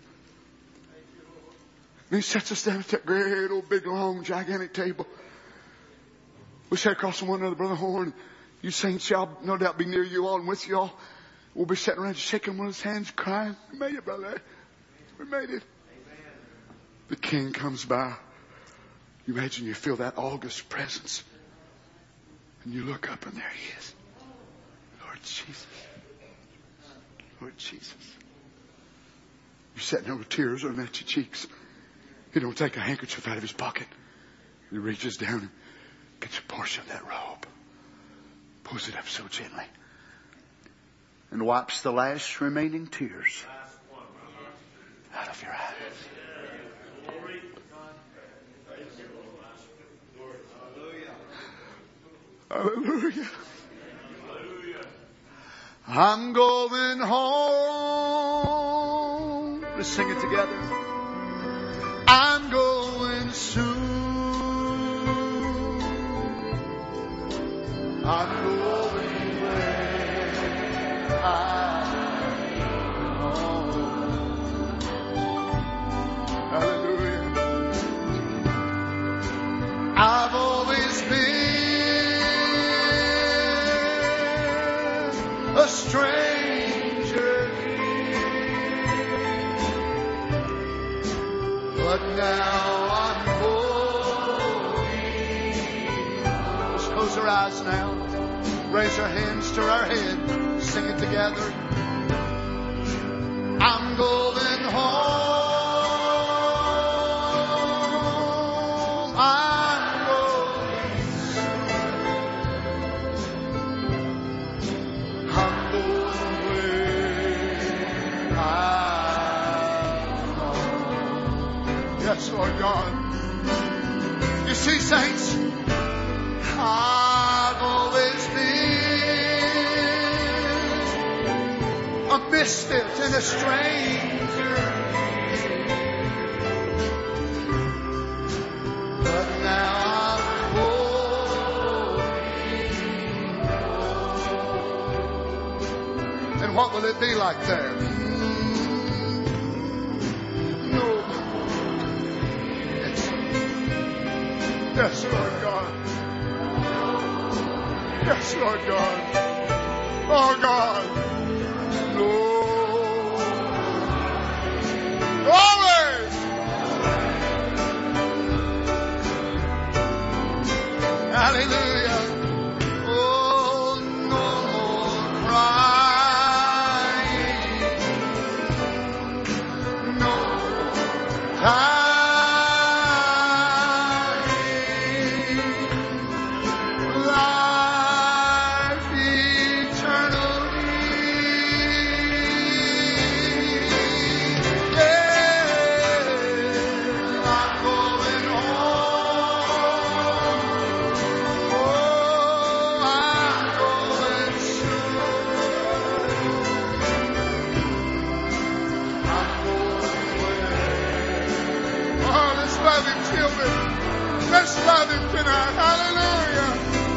And He sets us down at that great old big long gigantic table. We sat across from one another, Brother Horn. You saints shall no doubt be near you all and with you all. We'll be sitting around shaking one of his hands, crying. We made it, brother. We made it. The King comes by. You imagine you feel that august presence. And you look up and there He is. Lord Jesus. Lord Jesus. You're sitting there with tears running at your cheeks. He don't take a handkerchief out of his pocket. He reaches down and gets a portion of that robe. Pulls it up so gently. And wipes the last remaining tears out of your eyes. Hallelujah. I'm going home. Let's sing it together. I'm going soon. I'm going but now I'm going. Let's close our eyes now. Raise our hands to our head. Sing it together. I'm going home. I'm going. I'm going where I'm going. Yes, Lord God. You see, saints, I've always been a misfit and a stranger, but now I'm going. And what will it be like there? No. Yes, Lord God. Yes, Lord God. Oh, God. Lord. Glory. Hallelujah. Oh, no more crying. No time. Let's love Him tonight. Hallelujah.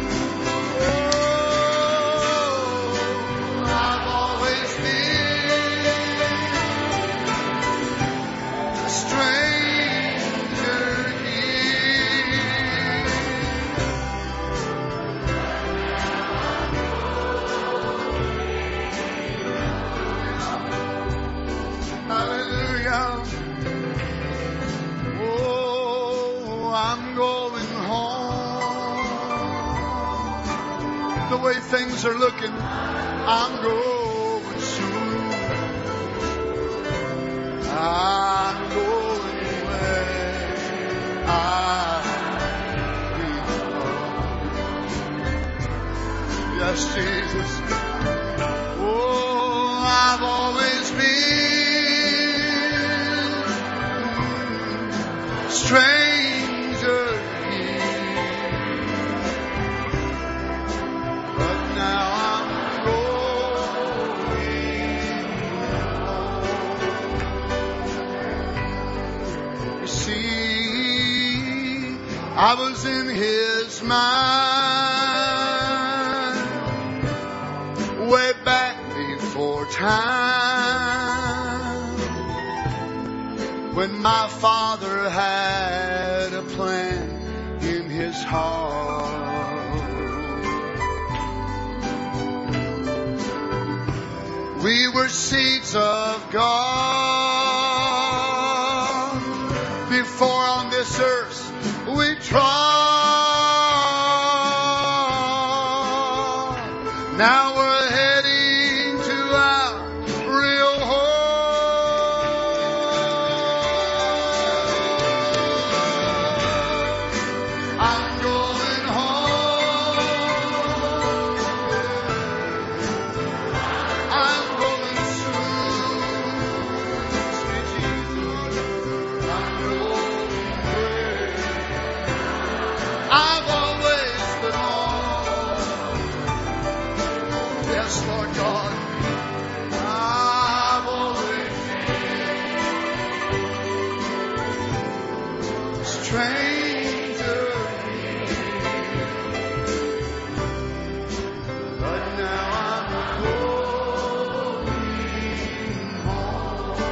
Oh, I've always been a stranger here. Hallelujah. I'm going home. The way things are looking, I'm going soon. I'm going where I belong. Yes, Jesus. Oh, I've always been strange. I was in His mind way back before time, when my Father had a plan in His heart. We were seeds of God before on this earth we trod. Now we're heading to our real home. I'm going home. I'm going soon. Sweet Jesus, I'm going where I've always belonged. Yes, Lord God. I've always been a stranger, but now I'm going home.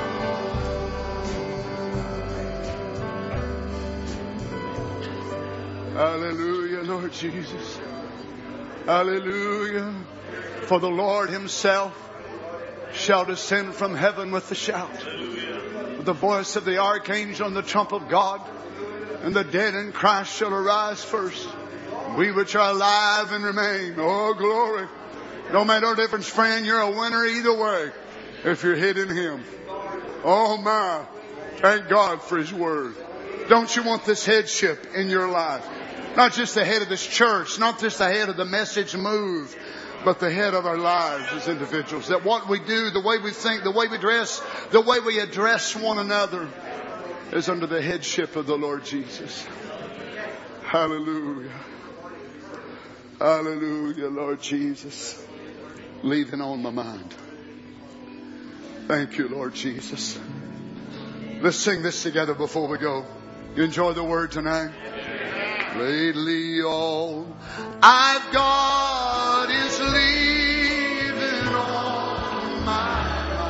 Hallelujah, Lord Jesus. Hallelujah. For the Lord Himself shall descend from heaven with a shout. with the voice of the archangel and the trump of God, and the dead in Christ shall arise first. We which are alive and remain. Oh, glory. No matter the difference, friend, you're a winner either way if you're hid in Him. Oh, my. Thank God for His Word. Don't you want this headship in your life? Not just the head of this church, not just the head of the message move, but the head of our lives as individuals. That what we do, the way we think, the way we dress, the way we address one another is under the headship of the Lord Jesus. Hallelujah. Hallelujah, Lord Jesus. Leaving on my mind. Thank you, Lord Jesus. Let's sing this together before we go. You enjoy the word tonight? Lately all I've got is leaving on my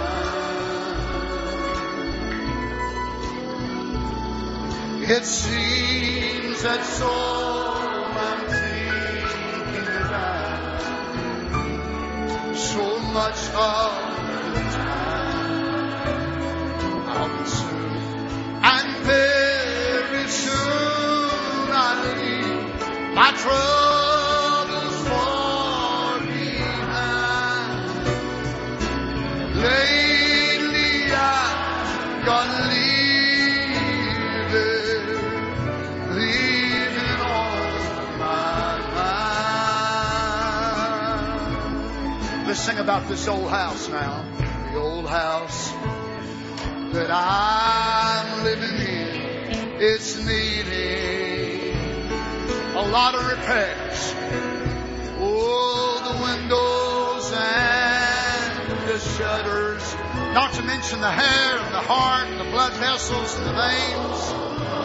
mind. It seems that's all I'm thinking about. So much of the time I'll be soon and very soon I leave my troubles far behind. Lately I've got leaving on my mind. Let's sing about this old house now. The old house that I'm living in, it's needing a lot of repairs. Oh, the windows and the shutters, not to mention the hair and the heart and the blood vessels and the veins.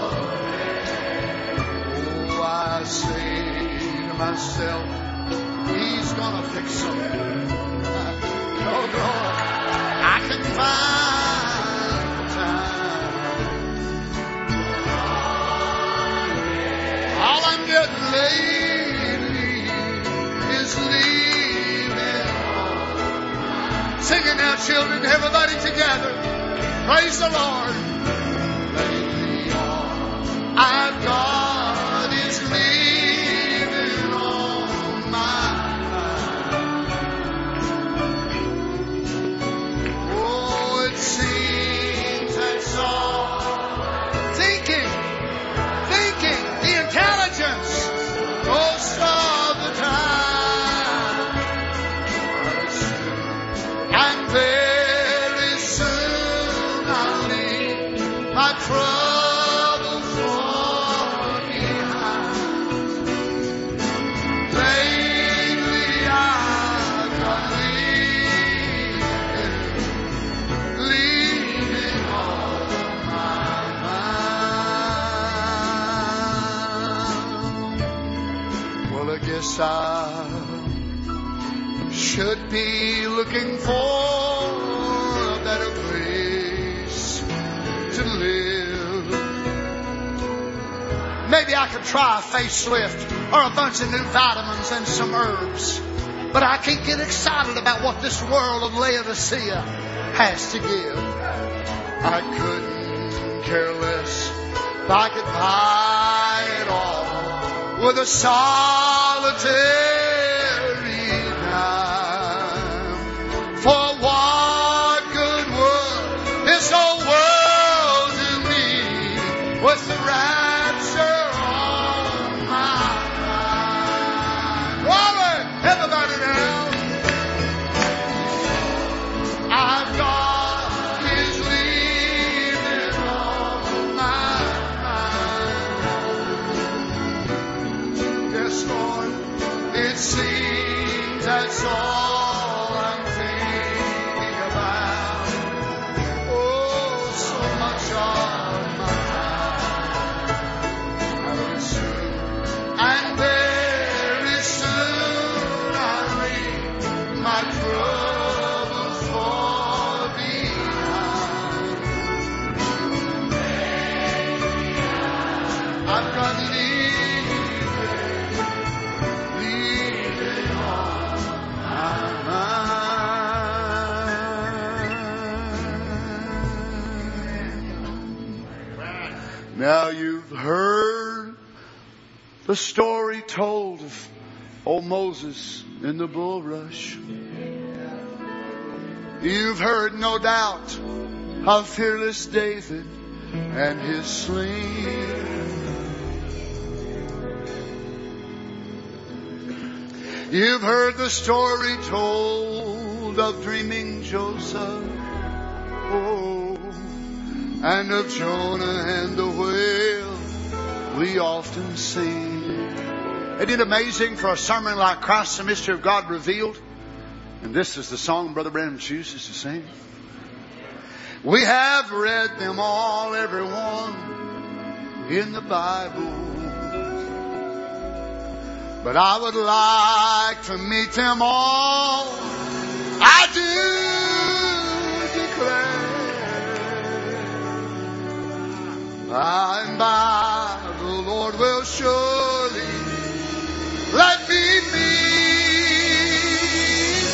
Oh, I say to myself, He's gonna fix something. Oh, Lord, I can find the time. All I'm getting lately is leaving. Sing it now, children, everybody together. Praise the Lord. Lately all I've got is leaving on my mind. Oh, it seems that's all. Thinking, the intelligence most of the time. And very soon I'll leave my troubles far behind. Lately I've got leaving on my mind. Well, I guess I should be looking for a better place to live. Maybe I could try a facelift or a bunch of new vitamins and some herbs. But I can't get excited about what this world of Laodicea has to give. I couldn't care less if I could buy it all with a solitary dime. For what good would this old world do me with the rapture on my mind? Glory! Everybody now. I've got His leaving on my mind. Yes, Lord. It seems that's all I'm thinking about. Oh, so much of my time. Very soon, and very soon I'll leave my troubles far behind. I've got leaving on my mind. Now you've heard the story told of old Moses in the bulrush. You've heard, no doubt, of fearless David and his sling. You've heard the story told of dreaming Joseph, oh, and of Jonah and the whale we often sing. Isn't it amazing for a sermon like Christ, the Mystery of God Revealed? And this is the song Brother Branham chooses to sing. We have read them all, everyone, in the Bible. But I would like to meet them all. I do declare. By and by the Lord will surely let me meet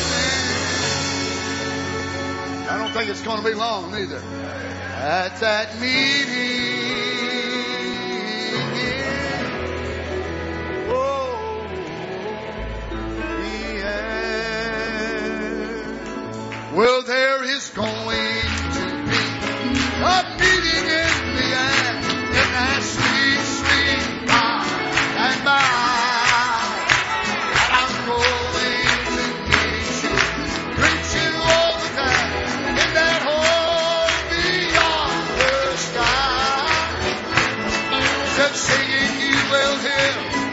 them. I don't think it's going to be long neither. At that meeting. Well, there is going to be a meeting in the air, in that sweet, sweet by and by. I'm going to meet you, preaching all the time, in that home beyond the sky. Said singing you will hear.